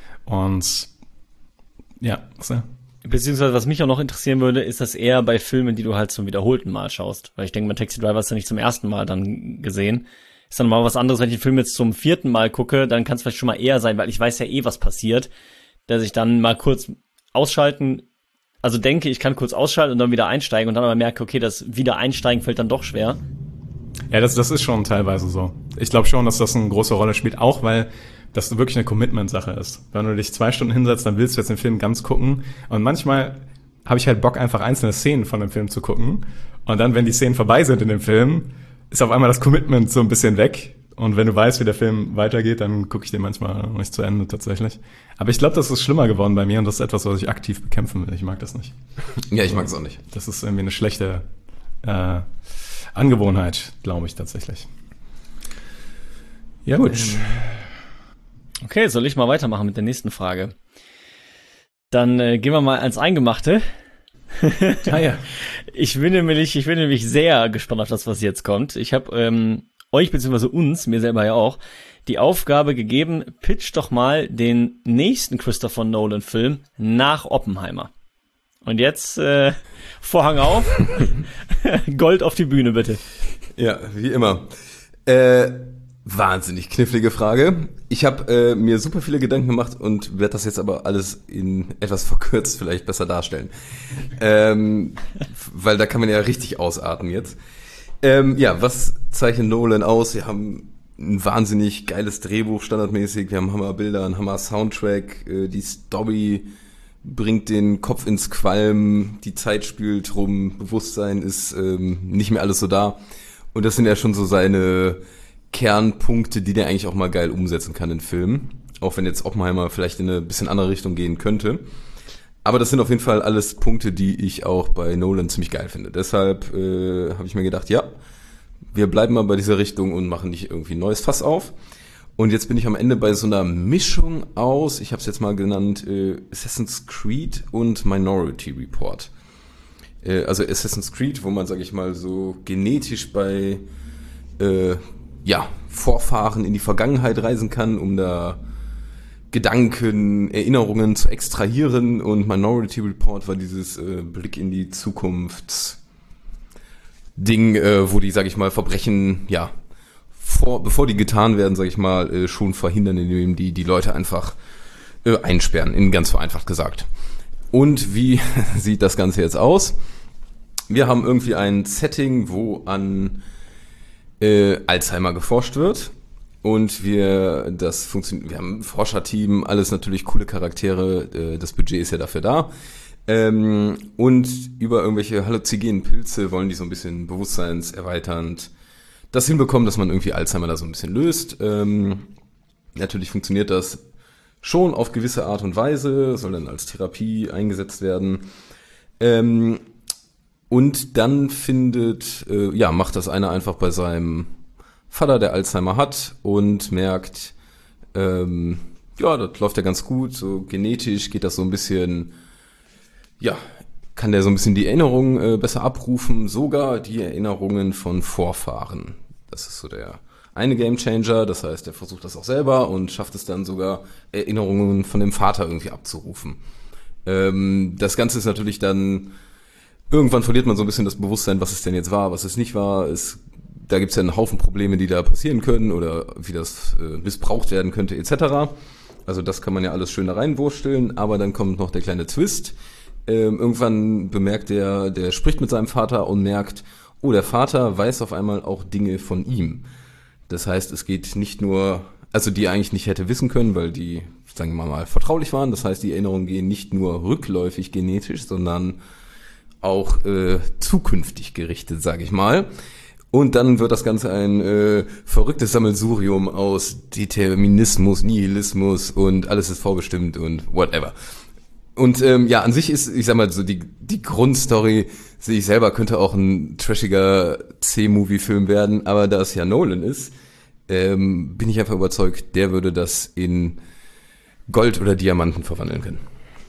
[SPEAKER 1] Und ja, so.
[SPEAKER 6] Beziehungsweise, was mich auch noch interessieren würde, ist das eher bei Filmen, die du halt zum wiederholten Mal schaust. Weil ich denke, bei Taxi Driver hast du nicht zum ersten Mal dann gesehen. Ist dann mal was anderes, wenn ich den Film jetzt zum 4. Mal gucke, dann kann es vielleicht schon mal eher sein, weil ich weiß ja was passiert, dass ich dann mal kurz ausschalten, also denke, ich kann kurz ausschalten und dann wieder einsteigen und dann aber merke, okay, das Wiedereinsteigen fällt dann doch schwer.
[SPEAKER 1] Ja, das ist schon teilweise so. Ich glaube schon, dass das eine große Rolle spielt, auch weil das wirklich eine Commitment-Sache ist. Wenn du dich 2 Stunden hinsetzt, dann willst du jetzt den Film ganz gucken und manchmal habe ich halt Bock, einfach einzelne Szenen von dem Film zu gucken und dann, wenn die Szenen vorbei sind in dem Film, ist auf einmal das Commitment so ein bisschen weg Und wenn du weißt, wie der Film weitergeht, dann gucke ich den manchmal nicht zu Ende tatsächlich. Aber ich glaube, das ist schlimmer geworden bei mir und das ist etwas, was ich aktiv bekämpfen will. Ich mag das nicht.
[SPEAKER 5] Ja, ich mag es auch nicht.
[SPEAKER 1] Das ist irgendwie eine schlechte Angewohnheit, glaube ich tatsächlich. Ja, gut.
[SPEAKER 6] Okay, soll ich mal weitermachen mit der nächsten Frage? Dann gehen wir mal ans Eingemachte.
[SPEAKER 1] Ja.
[SPEAKER 6] Ich bin nämlich sehr gespannt auf das, was jetzt kommt. Ich habe euch beziehungsweise uns, mir selber ja auch, die Aufgabe gegeben, pitch doch mal den nächsten Christopher Nolan-Film nach Oppenheimer. Und jetzt Vorhang auf, Gold auf die Bühne, bitte.
[SPEAKER 5] Ja, wie immer. Wahnsinnig knifflige Frage. Ich habe mir super viele Gedanken gemacht und werde das jetzt aber alles in etwas verkürzt vielleicht besser darstellen. Weil da kann man ja richtig ausarten jetzt. Ja, was zeichnet Nolan aus? Wir haben ein wahnsinnig geiles Drehbuch standardmäßig. Wir haben Hammerbilder, einen Hammer-Soundtrack. Die Story bringt den Kopf ins Qualm. Die Zeit spielt rum. Bewusstsein ist nicht mehr alles so da. Und das sind ja schon so seine Kernpunkte, die der eigentlich auch mal geil umsetzen kann in Filmen. Auch wenn jetzt Oppenheimer vielleicht in eine bisschen andere Richtung gehen könnte. Aber das sind auf jeden Fall alles Punkte, die ich auch bei Nolan ziemlich geil finde. Deshalb habe ich mir gedacht, ja, wir bleiben mal bei dieser Richtung und machen nicht irgendwie ein neues Fass auf. Und jetzt bin ich am Ende bei so einer Mischung aus, ich habe es jetzt mal genannt, Assassin's Creed und Minority Report. Also Assassin's Creed, wo man, sage ich mal, so genetisch bei Vorfahren in die Vergangenheit reisen kann, um da Gedanken, Erinnerungen zu extrahieren, und Minority Report war dieses Blick in die Zukunft Ding, wo die, sag ich mal, Verbrechen, bevor die getan werden, sag ich mal, schon verhindern, indem die Leute einfach einsperren, ganz vereinfacht gesagt. Und wie sieht das Ganze jetzt aus? Wir haben irgendwie ein Setting, wo an Alzheimer geforscht wird. Und wir haben ein Forscherteam, alles natürlich coole Charaktere, das Budget ist ja dafür da. Und über irgendwelche halluzinogenen Pilze wollen die so ein bisschen bewusstseinserweiternd das hinbekommen, dass man irgendwie Alzheimer da so ein bisschen löst. Natürlich funktioniert das schon auf gewisse Art und Weise, soll dann als Therapie eingesetzt werden. Und dann macht das einer einfach bei seinem Vater, der Alzheimer hat, und merkt, das läuft ja ganz gut, so genetisch geht das so ein bisschen, kann der so ein bisschen die Erinnerungen besser abrufen, sogar die Erinnerungen von Vorfahren. Das ist so der eine Gamechanger, das heißt, er versucht das auch selber und schafft es dann sogar, Erinnerungen von dem Vater irgendwie abzurufen. Das Ganze ist natürlich dann, irgendwann verliert man so ein bisschen das Bewusstsein, was es denn jetzt war, was es nicht war. Da gibt's ja einen Haufen Probleme, die da passieren können oder wie das missbraucht werden könnte etc. Also das kann man ja alles schön da reinwursteln, aber dann kommt noch der kleine Twist. Irgendwann bemerkt der spricht mit seinem Vater und merkt, der Vater weiß auf einmal auch Dinge von ihm. Das heißt, es geht nicht nur, also die er eigentlich nicht hätte wissen können, weil die, sagen wir mal, vertraulich waren. Das heißt, die Erinnerungen gehen nicht nur rückläufig genetisch, sondern auch zukünftig gerichtet, sage ich mal. Und dann wird das Ganze ein verrücktes Sammelsurium aus Determinismus, Nihilismus und alles ist vorbestimmt und whatever. Und an sich ist, ich sag mal, so die Grundstory, sehe ich selber, könnte auch ein trashiger C-Movie-Film werden, aber da es ja Nolan ist, bin ich einfach überzeugt, der würde das in Gold oder Diamanten verwandeln können.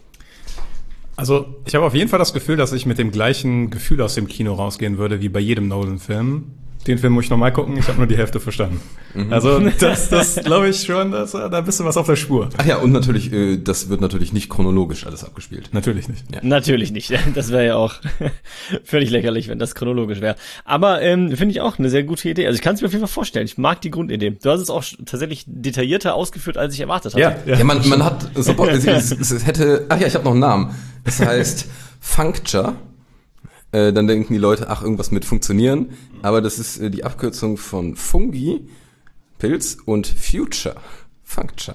[SPEAKER 1] Also ich habe auf jeden Fall das Gefühl, dass ich mit dem gleichen Gefühl aus dem Kino rausgehen würde wie bei jedem Nolan-Film. Den Film muss ich nochmal gucken, ich habe nur die Hälfte verstanden. Also das glaube ich schon, da bist du was auf der Spur.
[SPEAKER 5] Ach ja, und natürlich, das wird natürlich nicht chronologisch alles abgespielt.
[SPEAKER 1] Natürlich nicht.
[SPEAKER 6] Ja. Natürlich nicht. Das wäre ja auch völlig lächerlich, wenn das chronologisch wäre. Aber finde ich auch eine sehr gute Idee. Also ich kann es mir auf jeden Fall vorstellen. Ich mag die Grundidee. Du hast es auch tatsächlich detaillierter ausgeführt, als ich erwartet hatte.
[SPEAKER 5] Ja, man hat, es hätte, ich habe noch einen Namen. Das heißt Functure. Dann denken die Leute, irgendwas mit funktionieren. Aber das ist die Abkürzung von Fungi, Pilz, und Future, Functure.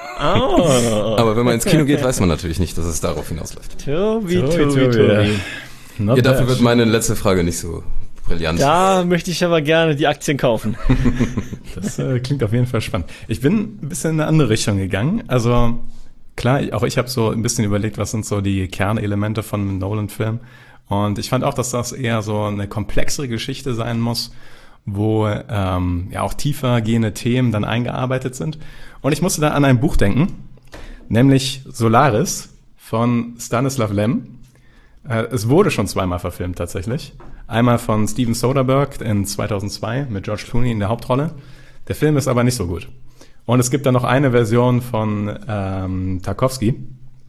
[SPEAKER 6] Oh.
[SPEAKER 5] Aber wenn man ins Kino geht, weiß man natürlich nicht, dass es darauf hinausläuft.
[SPEAKER 6] Tobi.
[SPEAKER 5] Ja, dafür wird meine letzte Frage nicht so Brillant.
[SPEAKER 6] Da möchte ich aber gerne die Aktien kaufen.
[SPEAKER 1] Das klingt auf jeden Fall spannend. Ich bin ein bisschen in eine andere Richtung gegangen. Also klar, auch ich habe so ein bisschen überlegt, was sind so die Kernelemente von einem Nolan-Film. Und ich fand auch, dass das eher so eine komplexere Geschichte sein muss, wo ja auch tiefer gehende Themen dann eingearbeitet sind. Und ich musste da an ein Buch denken, nämlich Solaris von Stanislav Lem. Es wurde schon zweimal verfilmt tatsächlich. Einmal von Steven Soderbergh in 2002 mit George Clooney in der Hauptrolle. Der Film ist aber nicht so gut. Und es gibt dann noch eine Version von Tarkovsky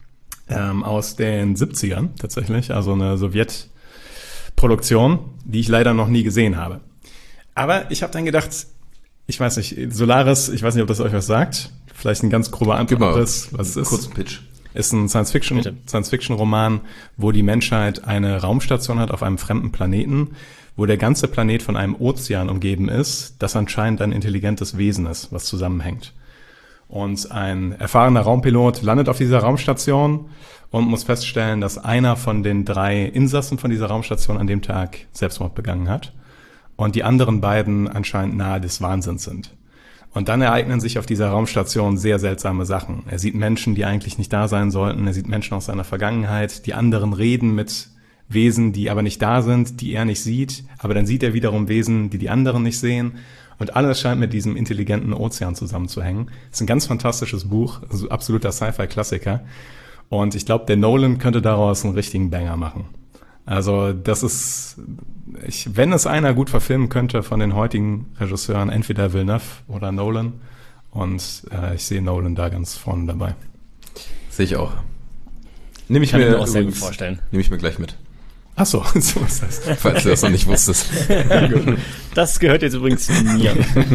[SPEAKER 1] aus den 70ern tatsächlich, also eine Sowjetproduktion, die ich leider noch nie gesehen habe. Aber ich habe dann gedacht, ich weiß nicht, Solaris, ich weiß nicht, ob das euch was sagt. Vielleicht ein ganz grober Abriss, was es ist.
[SPEAKER 5] Kurzen Pitch.
[SPEAKER 1] Ist ein Science-Fiction-Roman, wo die Menschheit eine Raumstation hat auf einem fremden Planeten, wo der ganze Planet von einem Ozean umgeben ist, das anscheinend ein intelligentes Wesen ist, was zusammenhängt. Und ein erfahrener Raumpilot landet auf dieser Raumstation und muss feststellen, dass einer von den 3 Insassen von dieser Raumstation an dem Tag Selbstmord begangen hat und die anderen beiden anscheinend nahe des Wahnsinns sind. Und dann ereignen sich auf dieser Raumstation sehr seltsame Sachen. Er sieht Menschen, die eigentlich nicht da sein sollten. Er sieht Menschen aus seiner Vergangenheit. Die anderen reden mit Wesen, die aber nicht da sind, die er nicht sieht. Aber dann sieht er wiederum Wesen, die anderen nicht sehen. Und alles scheint mit diesem intelligenten Ozean zusammenzuhängen. Es ist ein ganz fantastisches Buch, also absoluter Sci-Fi-Klassiker. Und ich glaube, der Nolan könnte daraus einen richtigen Banger machen. Also das ist, wenn es einer gut verfilmen könnte von den heutigen Regisseuren, entweder Villeneuve oder Nolan. Und ich sehe Nolan da ganz vorne dabei.
[SPEAKER 5] Sehe ich auch. Nehme ich
[SPEAKER 6] Kann
[SPEAKER 5] mir
[SPEAKER 6] ich mir auch sehr gut vorstellen.
[SPEAKER 5] Nehme ich mir gleich mit.
[SPEAKER 1] Ach so, so ist das.
[SPEAKER 5] Falls du das noch nicht wusstest.
[SPEAKER 6] Das gehört jetzt übrigens mir.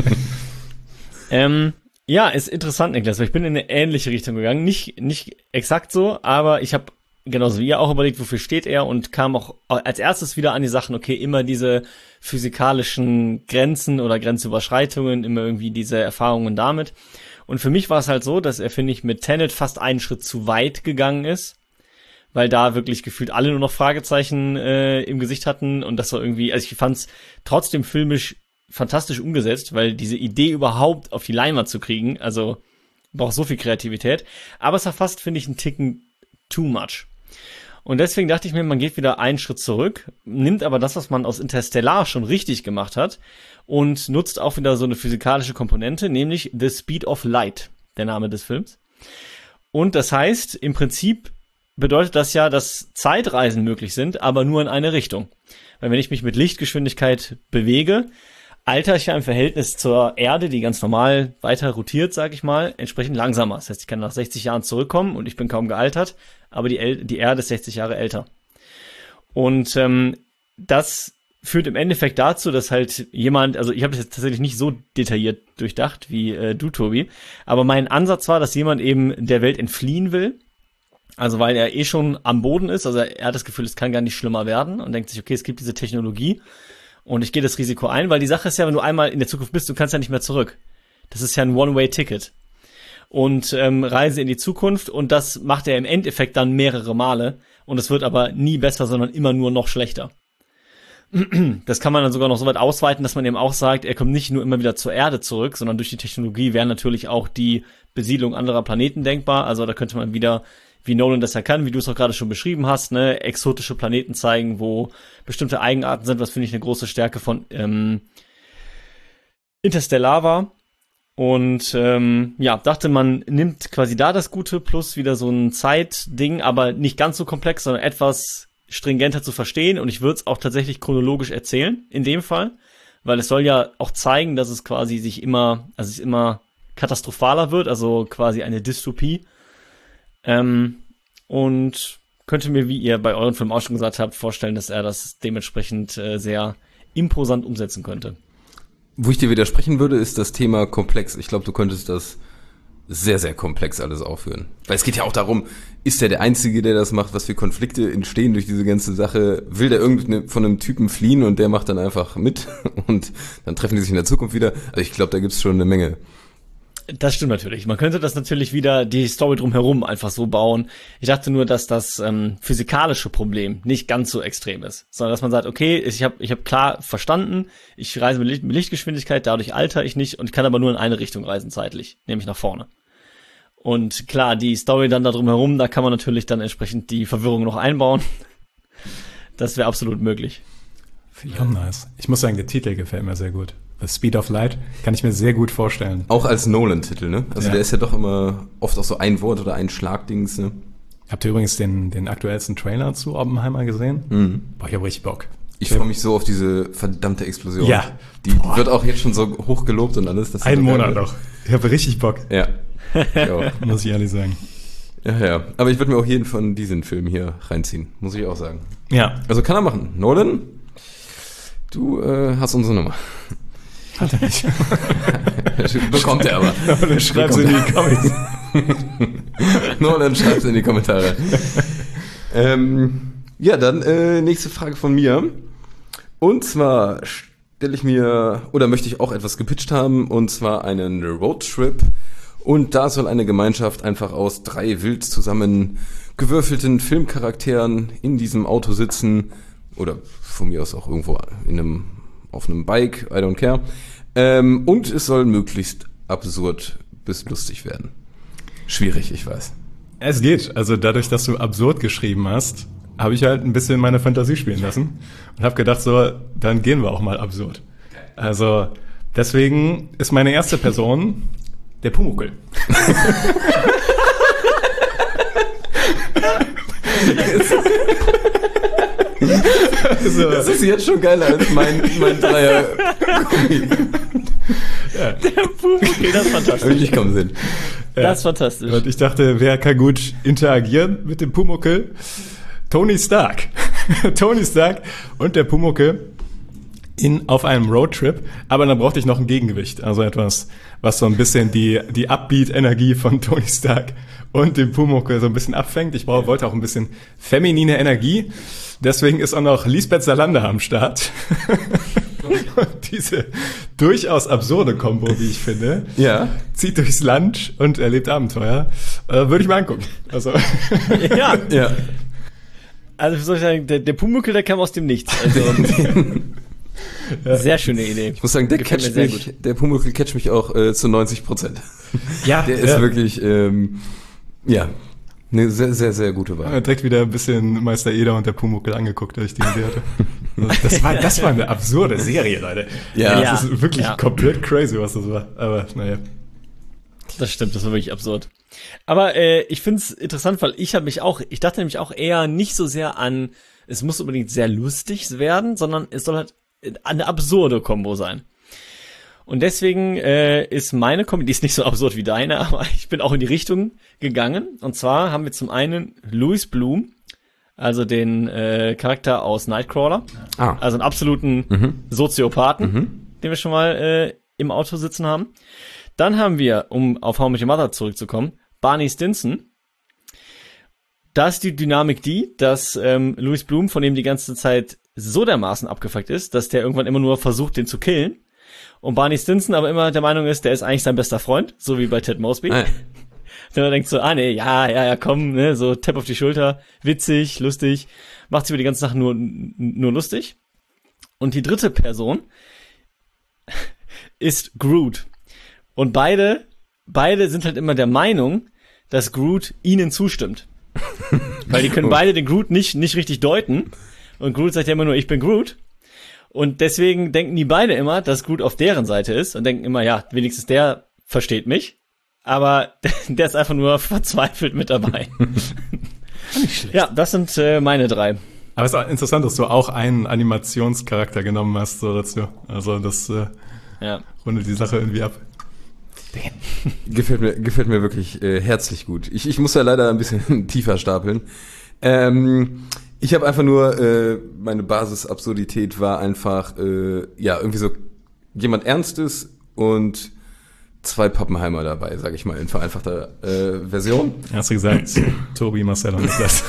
[SPEAKER 6] Ja, ist interessant, Niklas, weil ich bin in eine ähnliche Richtung gegangen. Nicht exakt so, aber ich habe genauso wie ihr auch überlegt, wofür steht er, und kam auch als erstes wieder an die Sachen, okay, immer diese physikalischen Grenzen oder Grenzüberschreitungen, immer irgendwie diese Erfahrungen damit. Und für mich war es halt so, dass er, finde ich, mit Tenet fast einen Schritt zu weit gegangen ist, weil da wirklich gefühlt alle nur noch Fragezeichen im Gesicht hatten, und das war irgendwie, also ich fand es trotzdem filmisch fantastisch umgesetzt, weil diese Idee überhaupt auf die Leinwand zu kriegen, also braucht so viel Kreativität, aber es war fast, finde ich, ein Ticken too much. Und deswegen dachte ich mir, man geht wieder einen Schritt zurück, nimmt aber das, was man aus Interstellar schon richtig gemacht hat, und nutzt auch wieder so eine physikalische Komponente, nämlich The Speed of Light, der Name des Films. Und das heißt, im Prinzip bedeutet das ja, dass Zeitreisen möglich sind, aber nur in eine Richtung. Weil wenn ich mich mit Lichtgeschwindigkeit bewege, alter ich ja im Verhältnis zur Erde, die ganz normal weiter rotiert, sage ich mal, entsprechend langsamer. Das heißt, ich kann nach 60 Jahren zurückkommen und ich bin kaum gealtert, aber die Erde ist 60 Jahre älter. Und das führt im Endeffekt dazu, dass halt jemand, also ich habe das jetzt tatsächlich nicht so detailliert durchdacht wie du, Tobi, aber mein Ansatz war, dass jemand eben der Welt entfliehen will, also weil er eh schon am Boden ist, also er hat das Gefühl, es kann gar nicht schlimmer werden, und denkt sich, okay, es gibt diese Technologie und ich gehe das Risiko ein, weil die Sache ist ja, wenn du einmal in der Zukunft bist, du kannst ja nicht mehr zurück. Das ist ja ein One-Way-Ticket. Und reise in die Zukunft, und das macht er im Endeffekt dann mehrere Male, und es wird aber nie besser, sondern immer nur noch schlechter. Das kann man dann sogar noch so weit ausweiten, dass man eben auch sagt, er kommt nicht nur immer wieder zur Erde zurück, sondern durch die Technologie wäre natürlich auch die Besiedlung anderer Planeten denkbar. Also da könnte man wieder, wie Nolan das ja kann, wie du es auch gerade schon beschrieben hast, ne, exotische Planeten zeigen, wo bestimmte Eigenarten sind, was finde ich eine große Stärke von Interstellar war. Und ja, dachte, man nimmt quasi da das Gute plus wieder so ein Zeitding, aber nicht ganz so komplex, sondern etwas stringenter zu verstehen, und ich würde es auch tatsächlich chronologisch erzählen, in dem Fall, weil es soll ja auch zeigen, dass es quasi es immer katastrophaler wird, also quasi eine Dystopie. Und könnte mir, wie ihr bei euren Filmen auch schon gesagt habt, vorstellen, dass er das dementsprechend sehr imposant umsetzen könnte.
[SPEAKER 5] Wo ich dir widersprechen würde, ist das Thema komplex. Ich glaube, du könntest das sehr, sehr komplex alles aufführen. Weil es geht ja auch darum, ist er der Einzige, der das macht? Was für Konflikte entstehen durch diese ganze Sache? Will der von einem Typen fliehen und der macht dann einfach mit und dann treffen die sich in der Zukunft wieder? Also ich glaube, da gibt's schon eine Menge.
[SPEAKER 6] Das stimmt natürlich. Man könnte das natürlich wieder die Story drumherum einfach so bauen. Ich dachte nur, dass das physikalische Problem nicht ganz so extrem ist, sondern dass man sagt, okay, ich hab klar verstanden, ich reise mit Lichtgeschwindigkeit, dadurch alter ich nicht und ich kann aber nur in eine Richtung reisen zeitlich, nämlich nach vorne. Und klar, die Story dann da drumherum, da kann man natürlich dann entsprechend die Verwirrung noch einbauen. Das wäre absolut möglich.
[SPEAKER 1] Finde ich auch nice. Ich muss sagen, der Titel gefällt mir sehr gut. The Speed of Light kann ich mir sehr gut vorstellen.
[SPEAKER 5] Auch als Nolan-Titel, ne? Also der ist ja doch immer oft auch so ein Wort oder ein Schlagdings, ne?
[SPEAKER 1] Habt ihr übrigens den aktuellsten Trailer zu Oppenheimer gesehen? Boah, ich hab richtig Bock.
[SPEAKER 5] Ich freue mich so auf diese verdammte Explosion.
[SPEAKER 1] Ja.
[SPEAKER 5] Die wird auch jetzt schon so hoch gelobt und alles. Das
[SPEAKER 1] Einen Monat noch. Ich habe richtig Bock.
[SPEAKER 5] Ja. Ja.
[SPEAKER 1] Muss ich ehrlich sagen.
[SPEAKER 5] Ja. Aber ich würde mir auch jeden von diesen Filmen hier reinziehen, muss ich auch sagen.
[SPEAKER 1] Ja.
[SPEAKER 5] Also kann er machen. Nolan, du hast unsere Nummer.
[SPEAKER 1] Hat er nicht.
[SPEAKER 5] Bekommt er aber.
[SPEAKER 1] Nolan, schreib's in die Comics.
[SPEAKER 5] Nolan, schreib's in die Kommentare. Ja, dann nächste Frage von mir. Und zwar möchte ich auch etwas gepitcht haben, und zwar einen Roadtrip. Und da soll eine Gemeinschaft einfach aus 3 wild zusammengewürfelten Filmcharakteren in diesem Auto sitzen. Oder von mir aus auch irgendwo auf einem Bike, I don't care. Und es soll möglichst absurd bis lustig werden. Schwierig, ich weiß.
[SPEAKER 1] Es geht. Also dadurch, dass du absurd geschrieben hast, habe ich halt ein bisschen meine Fantasie spielen lassen und habe gedacht, so, dann gehen wir auch mal absurd. Also deswegen ist meine erste Person der Pumuckl.
[SPEAKER 5] Das ist jetzt schon geiler als mein Dreier.
[SPEAKER 6] Der Pumuckl, das ist fantastisch.
[SPEAKER 5] Wirklich kaum Sinn.
[SPEAKER 6] Das ist fantastisch.
[SPEAKER 1] Und ich dachte, wer kann gut interagieren mit dem Pumuckl? Tony Stark. Tony Stark und der Pumuckl auf einem Roadtrip, aber dann brauchte ich noch ein Gegengewicht, also etwas, was so ein bisschen die Upbeat-Energie von Tony Stark und dem Pumuckl so ein bisschen abfängt. Ich wollte auch ein bisschen feminine Energie, deswegen ist auch noch Lisbeth Salander am Start. Und diese durchaus absurde Kombo, wie ich finde, zieht durchs Land und erlebt Abenteuer, würde ich mal angucken. Also
[SPEAKER 6] Ja.
[SPEAKER 5] Ja.
[SPEAKER 6] Also wie soll ich sagen, der Pumuckl, der kam aus dem Nichts. Also sehr schöne Idee.
[SPEAKER 5] Ich muss sagen, der Pumuckl catcht mich auch zu 90%.
[SPEAKER 1] ja,
[SPEAKER 5] Der ist wirklich, eine sehr, sehr, sehr gute Wahl.
[SPEAKER 1] Direkt wieder ein bisschen Meister Eder und der Pumuckl angeguckt, als ich die Idee hatte. Das war eine absurde Serie, Leute.
[SPEAKER 5] Ja.
[SPEAKER 1] Das ist wirklich komplett crazy, was das war. Aber naja.
[SPEAKER 6] Das stimmt, das war wirklich absurd. Aber ich find's interessant, weil ich dachte nämlich auch eher nicht so sehr an, es muss unbedingt sehr lustig werden, sondern es soll halt eine absurde Kombo sein. Und deswegen ist meine Kombi, die ist nicht so absurd wie deine, aber ich bin auch in die Richtung gegangen. Und zwar haben wir zum einen Louis Bloom, also den Charakter aus Nightcrawler, also einen absoluten Soziopathen, den wir schon mal im Auto sitzen haben. Dann haben wir, um auf How I Met Your Mother zurückzukommen, Barney Stinson. Da ist die Dynamik dass Louis Bloom, von dem die ganze Zeit so dermaßen abgefuckt ist, dass der irgendwann immer nur versucht, den zu killen. Und Barney Stinson aber immer der Meinung ist, der ist eigentlich sein bester Freund, so wie bei Ted Mosby. Der denkt so, komm, ne, so Tap auf die Schulter, witzig, lustig, macht sich über die ganze Sache nur lustig. Und die dritte Person ist Groot. Und beide sind halt immer der Meinung, dass Groot ihnen zustimmt. Weil die können beide den Groot nicht richtig deuten. Und Groot sagt ja immer nur, ich bin Groot. Und deswegen denken die beide immer, dass Groot auf deren Seite ist und denken immer, ja, wenigstens der versteht mich. Aber der ist einfach nur verzweifelt mit dabei.
[SPEAKER 1] Nicht schlecht.
[SPEAKER 6] Ja, das sind meine 3.
[SPEAKER 1] Aber es ist auch interessant, dass du auch einen Animationscharakter genommen hast, so dazu. Also das rundet die Sache irgendwie ab.
[SPEAKER 5] Gefällt mir wirklich herzlich gut. Ich muss ja leider ein bisschen tiefer stapeln. Ich habe einfach nur, meine Basisabsurdität war einfach, irgendwie so jemand Ernstes und 2 Pappenheimer dabei, sage ich mal, in vereinfachter Version.
[SPEAKER 1] Hast du gesagt, Tobi, Marcel und Niklas.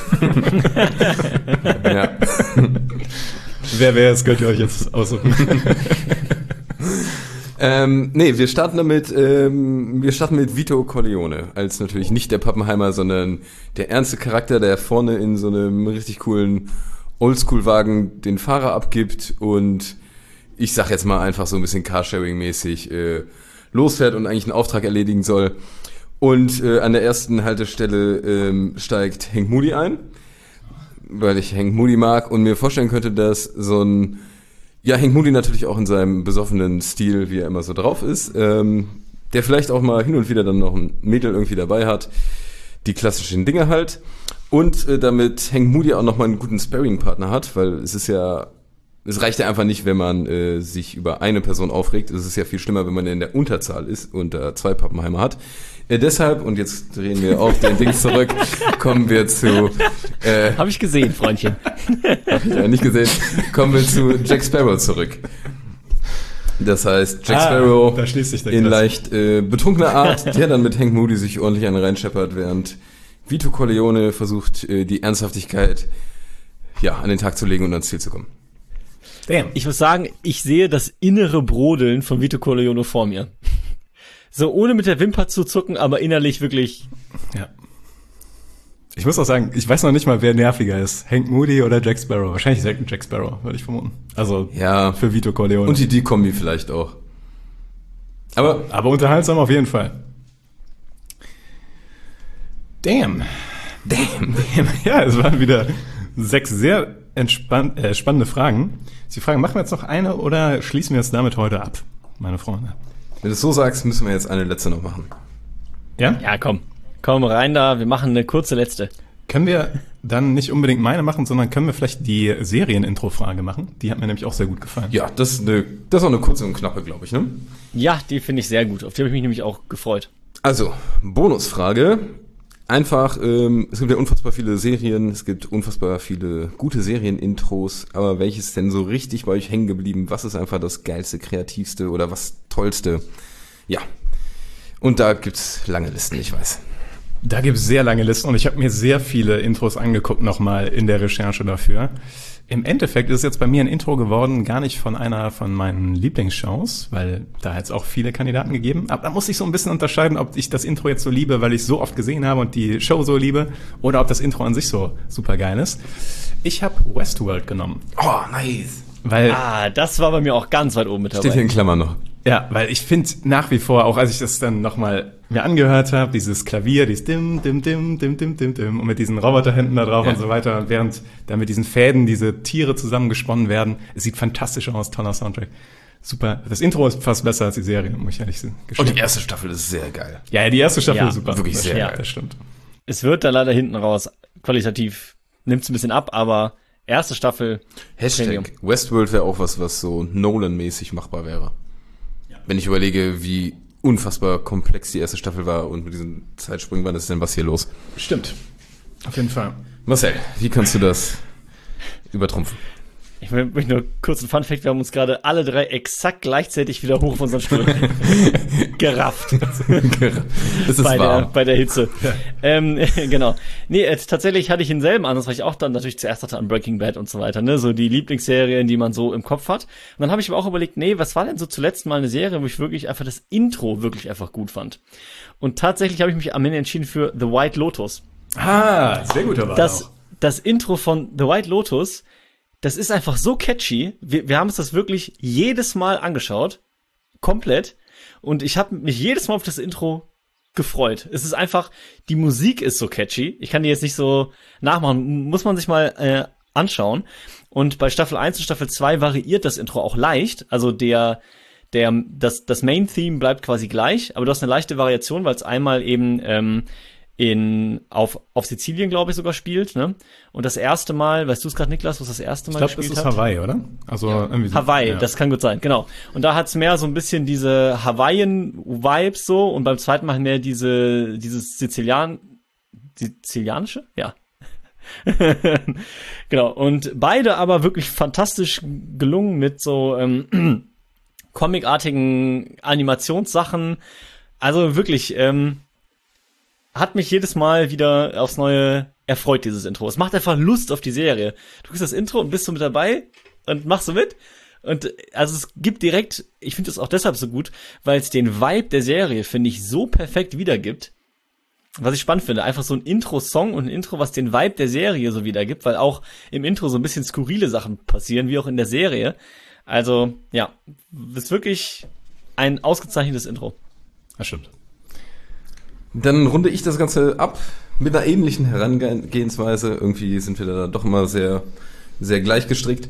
[SPEAKER 5] Ja.
[SPEAKER 1] Wer es, könnt ihr euch jetzt aussuchen.
[SPEAKER 5] Nee, wir starten mit Vito Corleone, als natürlich nicht der Pappenheimer, sondern der ernste Charakter, der vorne in so einem richtig coolen Oldschool-Wagen den Fahrer abgibt und ich sag jetzt mal einfach so ein bisschen Carsharing-mäßig losfährt und eigentlich einen Auftrag erledigen soll. Und an der ersten Haltestelle steigt Hank Moody ein, weil ich Hank Moody mag und mir vorstellen könnte, dass so ein Hank Moody natürlich auch in seinem besoffenen Stil, wie er immer so drauf ist, der vielleicht auch mal hin und wieder dann noch ein Mädel irgendwie dabei hat, die klassischen Dinge halt. Und damit Hank Moody auch nochmal einen guten Sparring-Partner hat, weil es reicht ja einfach nicht, wenn man sich über eine Person aufregt. Es ist ja viel schlimmer, wenn man in der Unterzahl ist und da 2 Pappenheimer hat. Deshalb, und jetzt drehen wir auf den Ding zurück, kommen wir zu...
[SPEAKER 6] Habe ich gesehen, Freundchen.
[SPEAKER 5] Habe ich ja nicht gesehen. Kommen wir zu Jack Sparrow zurück. Das heißt, Jack Sparrow
[SPEAKER 1] da schließt sich der
[SPEAKER 5] in
[SPEAKER 1] Kreis.
[SPEAKER 5] leicht betrunkener Art, der dann mit Hank Moody sich ordentlich einen reinscheppert, während Vito Corleone versucht, die Ernsthaftigkeit an den Tag zu legen und ans Ziel zu kommen.
[SPEAKER 1] Damn.
[SPEAKER 6] Ich muss sagen, ich sehe das innere Brodeln von Vito Corleone vor mir. So ohne mit der Wimper zu zucken, aber innerlich wirklich...
[SPEAKER 1] Ja. Ich muss auch sagen, ich weiß noch nicht mal, wer nerviger ist. Hank Moody oder Jack Sparrow? Wahrscheinlich Jack Sparrow, würde ich vermuten. Also für Vito Corleone.
[SPEAKER 5] Und die Kombi vielleicht auch.
[SPEAKER 1] Aber unterhaltsam auf jeden Fall. Damn. Ja, es waren wieder 6 sehr spannende Fragen. Sie fragen, machen wir jetzt noch eine oder schließen wir es damit heute ab, meine Freunde?
[SPEAKER 5] Wenn du es so sagst, müssen wir jetzt eine letzte noch machen.
[SPEAKER 1] Ja?
[SPEAKER 6] Ja, komm rein da, wir machen eine kurze letzte.
[SPEAKER 1] Können wir dann nicht unbedingt meine machen, sondern können wir vielleicht die Serien-Intro-Frage machen? Die hat mir nämlich auch sehr gut gefallen.
[SPEAKER 5] Ja, das ist auch eine kurze und knappe, glaube ich, ne?
[SPEAKER 6] Ja, die finde ich sehr gut. Auf die habe ich mich nämlich auch gefreut.
[SPEAKER 5] Also, Bonusfrage. Einfach, es gibt ja unfassbar viele Serien, es gibt unfassbar viele gute Serien-Intros, aber welches ist denn so richtig bei euch hängen geblieben? Was ist einfach das geilste, kreativste oder was tollste? Ja. Und da gibt's lange Listen, ich weiß.
[SPEAKER 1] Da gibt's sehr lange Listen und ich habe mir sehr viele Intros angeguckt nochmal in der Recherche dafür. Im Endeffekt ist es jetzt bei mir ein Intro geworden, gar nicht von einer von meinen Lieblingsshows, weil da hat es auch viele Kandidaten gegeben. Aber da muss ich so ein bisschen unterscheiden, ob ich das Intro jetzt so liebe, weil ich es so oft gesehen habe und die Show so liebe, oder ob das Intro an sich so super geil ist. Ich habe Westworld genommen.
[SPEAKER 5] Oh, nice.
[SPEAKER 1] Weil
[SPEAKER 6] Das war bei mir auch ganz weit oben mit dabei.
[SPEAKER 5] Steht hier in Klammern noch.
[SPEAKER 1] Ja, weil ich finde nach wie vor, auch als ich das dann nochmal mir angehört habe, dieses Klavier, dieses Dim, Dim, Dim, Dim, Dim, Dim, Dim und mit diesen Roboterhänden da drauf und so weiter, und während da mit diesen Fäden diese Tiere zusammengesponnen werden, es sieht fantastisch aus, toller Soundtrack. Super. Das Intro ist fast besser als die Serie, muss ich ehrlich gestehen.
[SPEAKER 5] Und die erste Staffel ist sehr geil.
[SPEAKER 1] Ja, die erste Staffel ist super.
[SPEAKER 5] Wirklich sehr
[SPEAKER 1] geil. Das stimmt.
[SPEAKER 6] Es wird da leider hinten raus qualitativ, nimmt es ein bisschen ab, aber erste Staffel Premium.
[SPEAKER 5] Hashtag Westworld wäre auch was so Nolan-mäßig machbar wäre. Wenn ich überlege, wie unfassbar komplex die erste Staffel war und mit diesen Zeitsprüngen, wann ist denn was hier los?
[SPEAKER 1] Stimmt. Auf jeden Fall.
[SPEAKER 5] Marcel, wie kannst du das übertrumpfen?
[SPEAKER 6] Ich möchte nur kurz ein Funfact, wir haben uns gerade alle 3 exakt gleichzeitig wieder hoch auf unseren Stuhl gerafft.
[SPEAKER 5] Es ist warm.
[SPEAKER 6] Bei der Hitze. Ja. Genau. Nee, tatsächlich hatte ich denselben Ansatz, weil ich auch dann natürlich zuerst hatte an Breaking Bad und so weiter, ne, so die Lieblingsserien, die man so im Kopf hat. Und dann habe ich mir auch überlegt, nee, was war denn so zuletzt mal eine Serie, wo ich wirklich einfach das Intro wirklich einfach gut fand. Und tatsächlich habe ich mich am Ende entschieden für The White Lotus.
[SPEAKER 1] Sehr guter Wahl.
[SPEAKER 6] Das Intro von The White Lotus, das ist einfach so catchy. Wir haben uns das wirklich jedes Mal angeschaut. Komplett. Und ich habe mich jedes Mal auf das Intro gefreut. Es ist einfach, die Musik ist so catchy. Ich kann die jetzt nicht so nachmachen. Muss man sich mal anschauen. Und bei Staffel 1 und Staffel 2 variiert das Intro auch leicht. Also das Main-Theme bleibt quasi gleich. Aber du hast eine leichte Variation, weil es einmal eben auf Sizilien, glaube ich, sogar spielt, ne? Und das erste Mal, weißt du es gerade, Niklas, was das erste Mal gespielt hat?
[SPEAKER 1] Ich glaube, das ist Hawaii, oder? Also irgendwie so,
[SPEAKER 6] Hawaii,
[SPEAKER 1] ja.
[SPEAKER 6] Das kann gut sein, genau. Und da hat's mehr so ein bisschen diese Hawaiian-Vibes so und beim zweiten Mal mehr dieses Sizilianische? Ja. Genau. Und beide aber wirklich fantastisch gelungen mit so comicartigen Animationssachen. Also wirklich, hat mich jedes Mal wieder aufs Neue erfreut, dieses Intro. Es macht einfach Lust auf die Serie. Du kriegst das Intro und bist so mit dabei und machst so mit Und also es gibt direkt, ich finde es auch deshalb so gut, weil es den Vibe der Serie, finde ich, so perfekt wiedergibt. Was ich spannend finde, einfach so ein Intro-Song und ein Intro, was den Vibe der Serie so wiedergibt, weil auch im Intro so ein bisschen skurrile Sachen passieren, wie auch in der Serie. Also, ja, ist wirklich ein ausgezeichnetes Intro.
[SPEAKER 1] Das stimmt.
[SPEAKER 5] Dann runde ich das Ganze ab mit einer ähnlichen Herangehensweise. Irgendwie sind wir da doch immer sehr, sehr gleich gestrickt.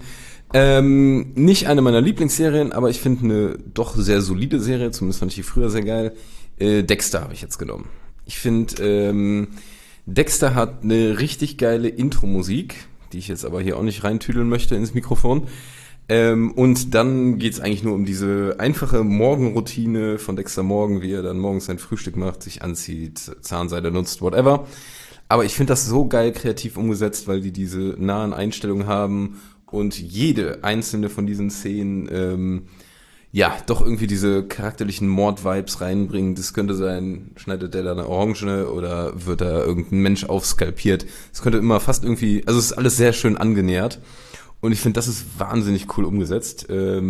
[SPEAKER 5] Nicht eine meiner Lieblingsserien, aber ich finde eine doch sehr solide Serie, zumindest fand ich die früher sehr geil. Dexter habe ich jetzt genommen. Ich finde, Dexter hat eine richtig geile Intro-Musik, die ich jetzt aber hier auch nicht reintüdeln möchte ins Mikrofon. Und dann geht's eigentlich nur um diese einfache Morgenroutine von Dexter Morgan, wie er dann morgens sein Frühstück macht, sich anzieht, Zahnseide nutzt, whatever. Aber ich finde das so geil kreativ umgesetzt, weil die diese nahen Einstellungen haben und jede einzelne von diesen Szenen doch irgendwie diese charakterlichen Mord-Vibes reinbringen. Das könnte sein, schneidet der da eine Orange oder wird da irgendein Mensch aufskalpiert. Es könnte immer fast irgendwie, also es ist alles sehr schön angenähert. Und ich finde, das ist wahnsinnig cool umgesetzt.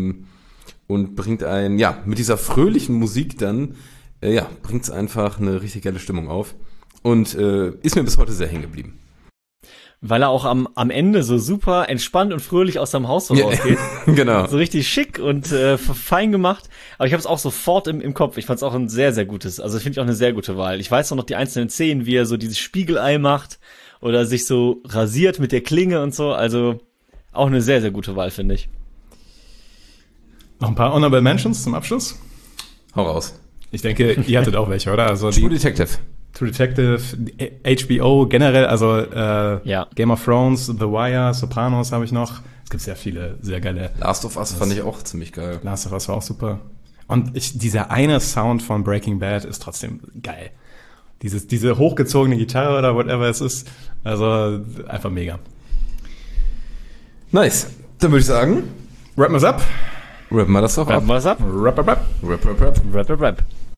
[SPEAKER 5] Und bringt einen, mit dieser fröhlichen Musik dann, bringt es einfach eine richtig geile Stimmung auf. Und ist mir bis heute sehr hängen geblieben.
[SPEAKER 6] Weil er auch am Ende so super entspannt und fröhlich aus seinem Haus so rausgeht.
[SPEAKER 5] Genau.
[SPEAKER 6] So richtig schick und fein gemacht. Aber ich habe es auch sofort im Kopf. Ich fand es auch ein sehr, sehr gutes. Also ich finde auch eine sehr gute Wahl. Ich weiß auch noch die einzelnen Szenen, wie er so dieses Spiegelei macht oder sich so rasiert mit der Klinge und so. Also auch eine sehr, sehr gute Wahl, finde ich.
[SPEAKER 1] Noch ein paar Honorable Mentions zum Abschluss.
[SPEAKER 5] Hau raus.
[SPEAKER 1] Ich denke, ihr hattet auch welche, oder? Also
[SPEAKER 5] True Detective.
[SPEAKER 1] True Detective, HBO generell, also Game of Thrones, The Wire, Sopranos habe ich noch. Es gibt sehr viele, sehr geile.
[SPEAKER 5] Last of Us fand ich auch ziemlich geil.
[SPEAKER 1] Last of Us war auch super. Und dieser eine Sound von Breaking Bad ist trotzdem geil. Diese hochgezogene Gitarre oder whatever es ist, also einfach mega.
[SPEAKER 5] Nice. Dann würde ich sagen,
[SPEAKER 1] Wrappen wir's up.
[SPEAKER 5] rappen wir das doch ab.
[SPEAKER 6] Rappen wir das ab?
[SPEAKER 1] Wrap.
[SPEAKER 6] Rap.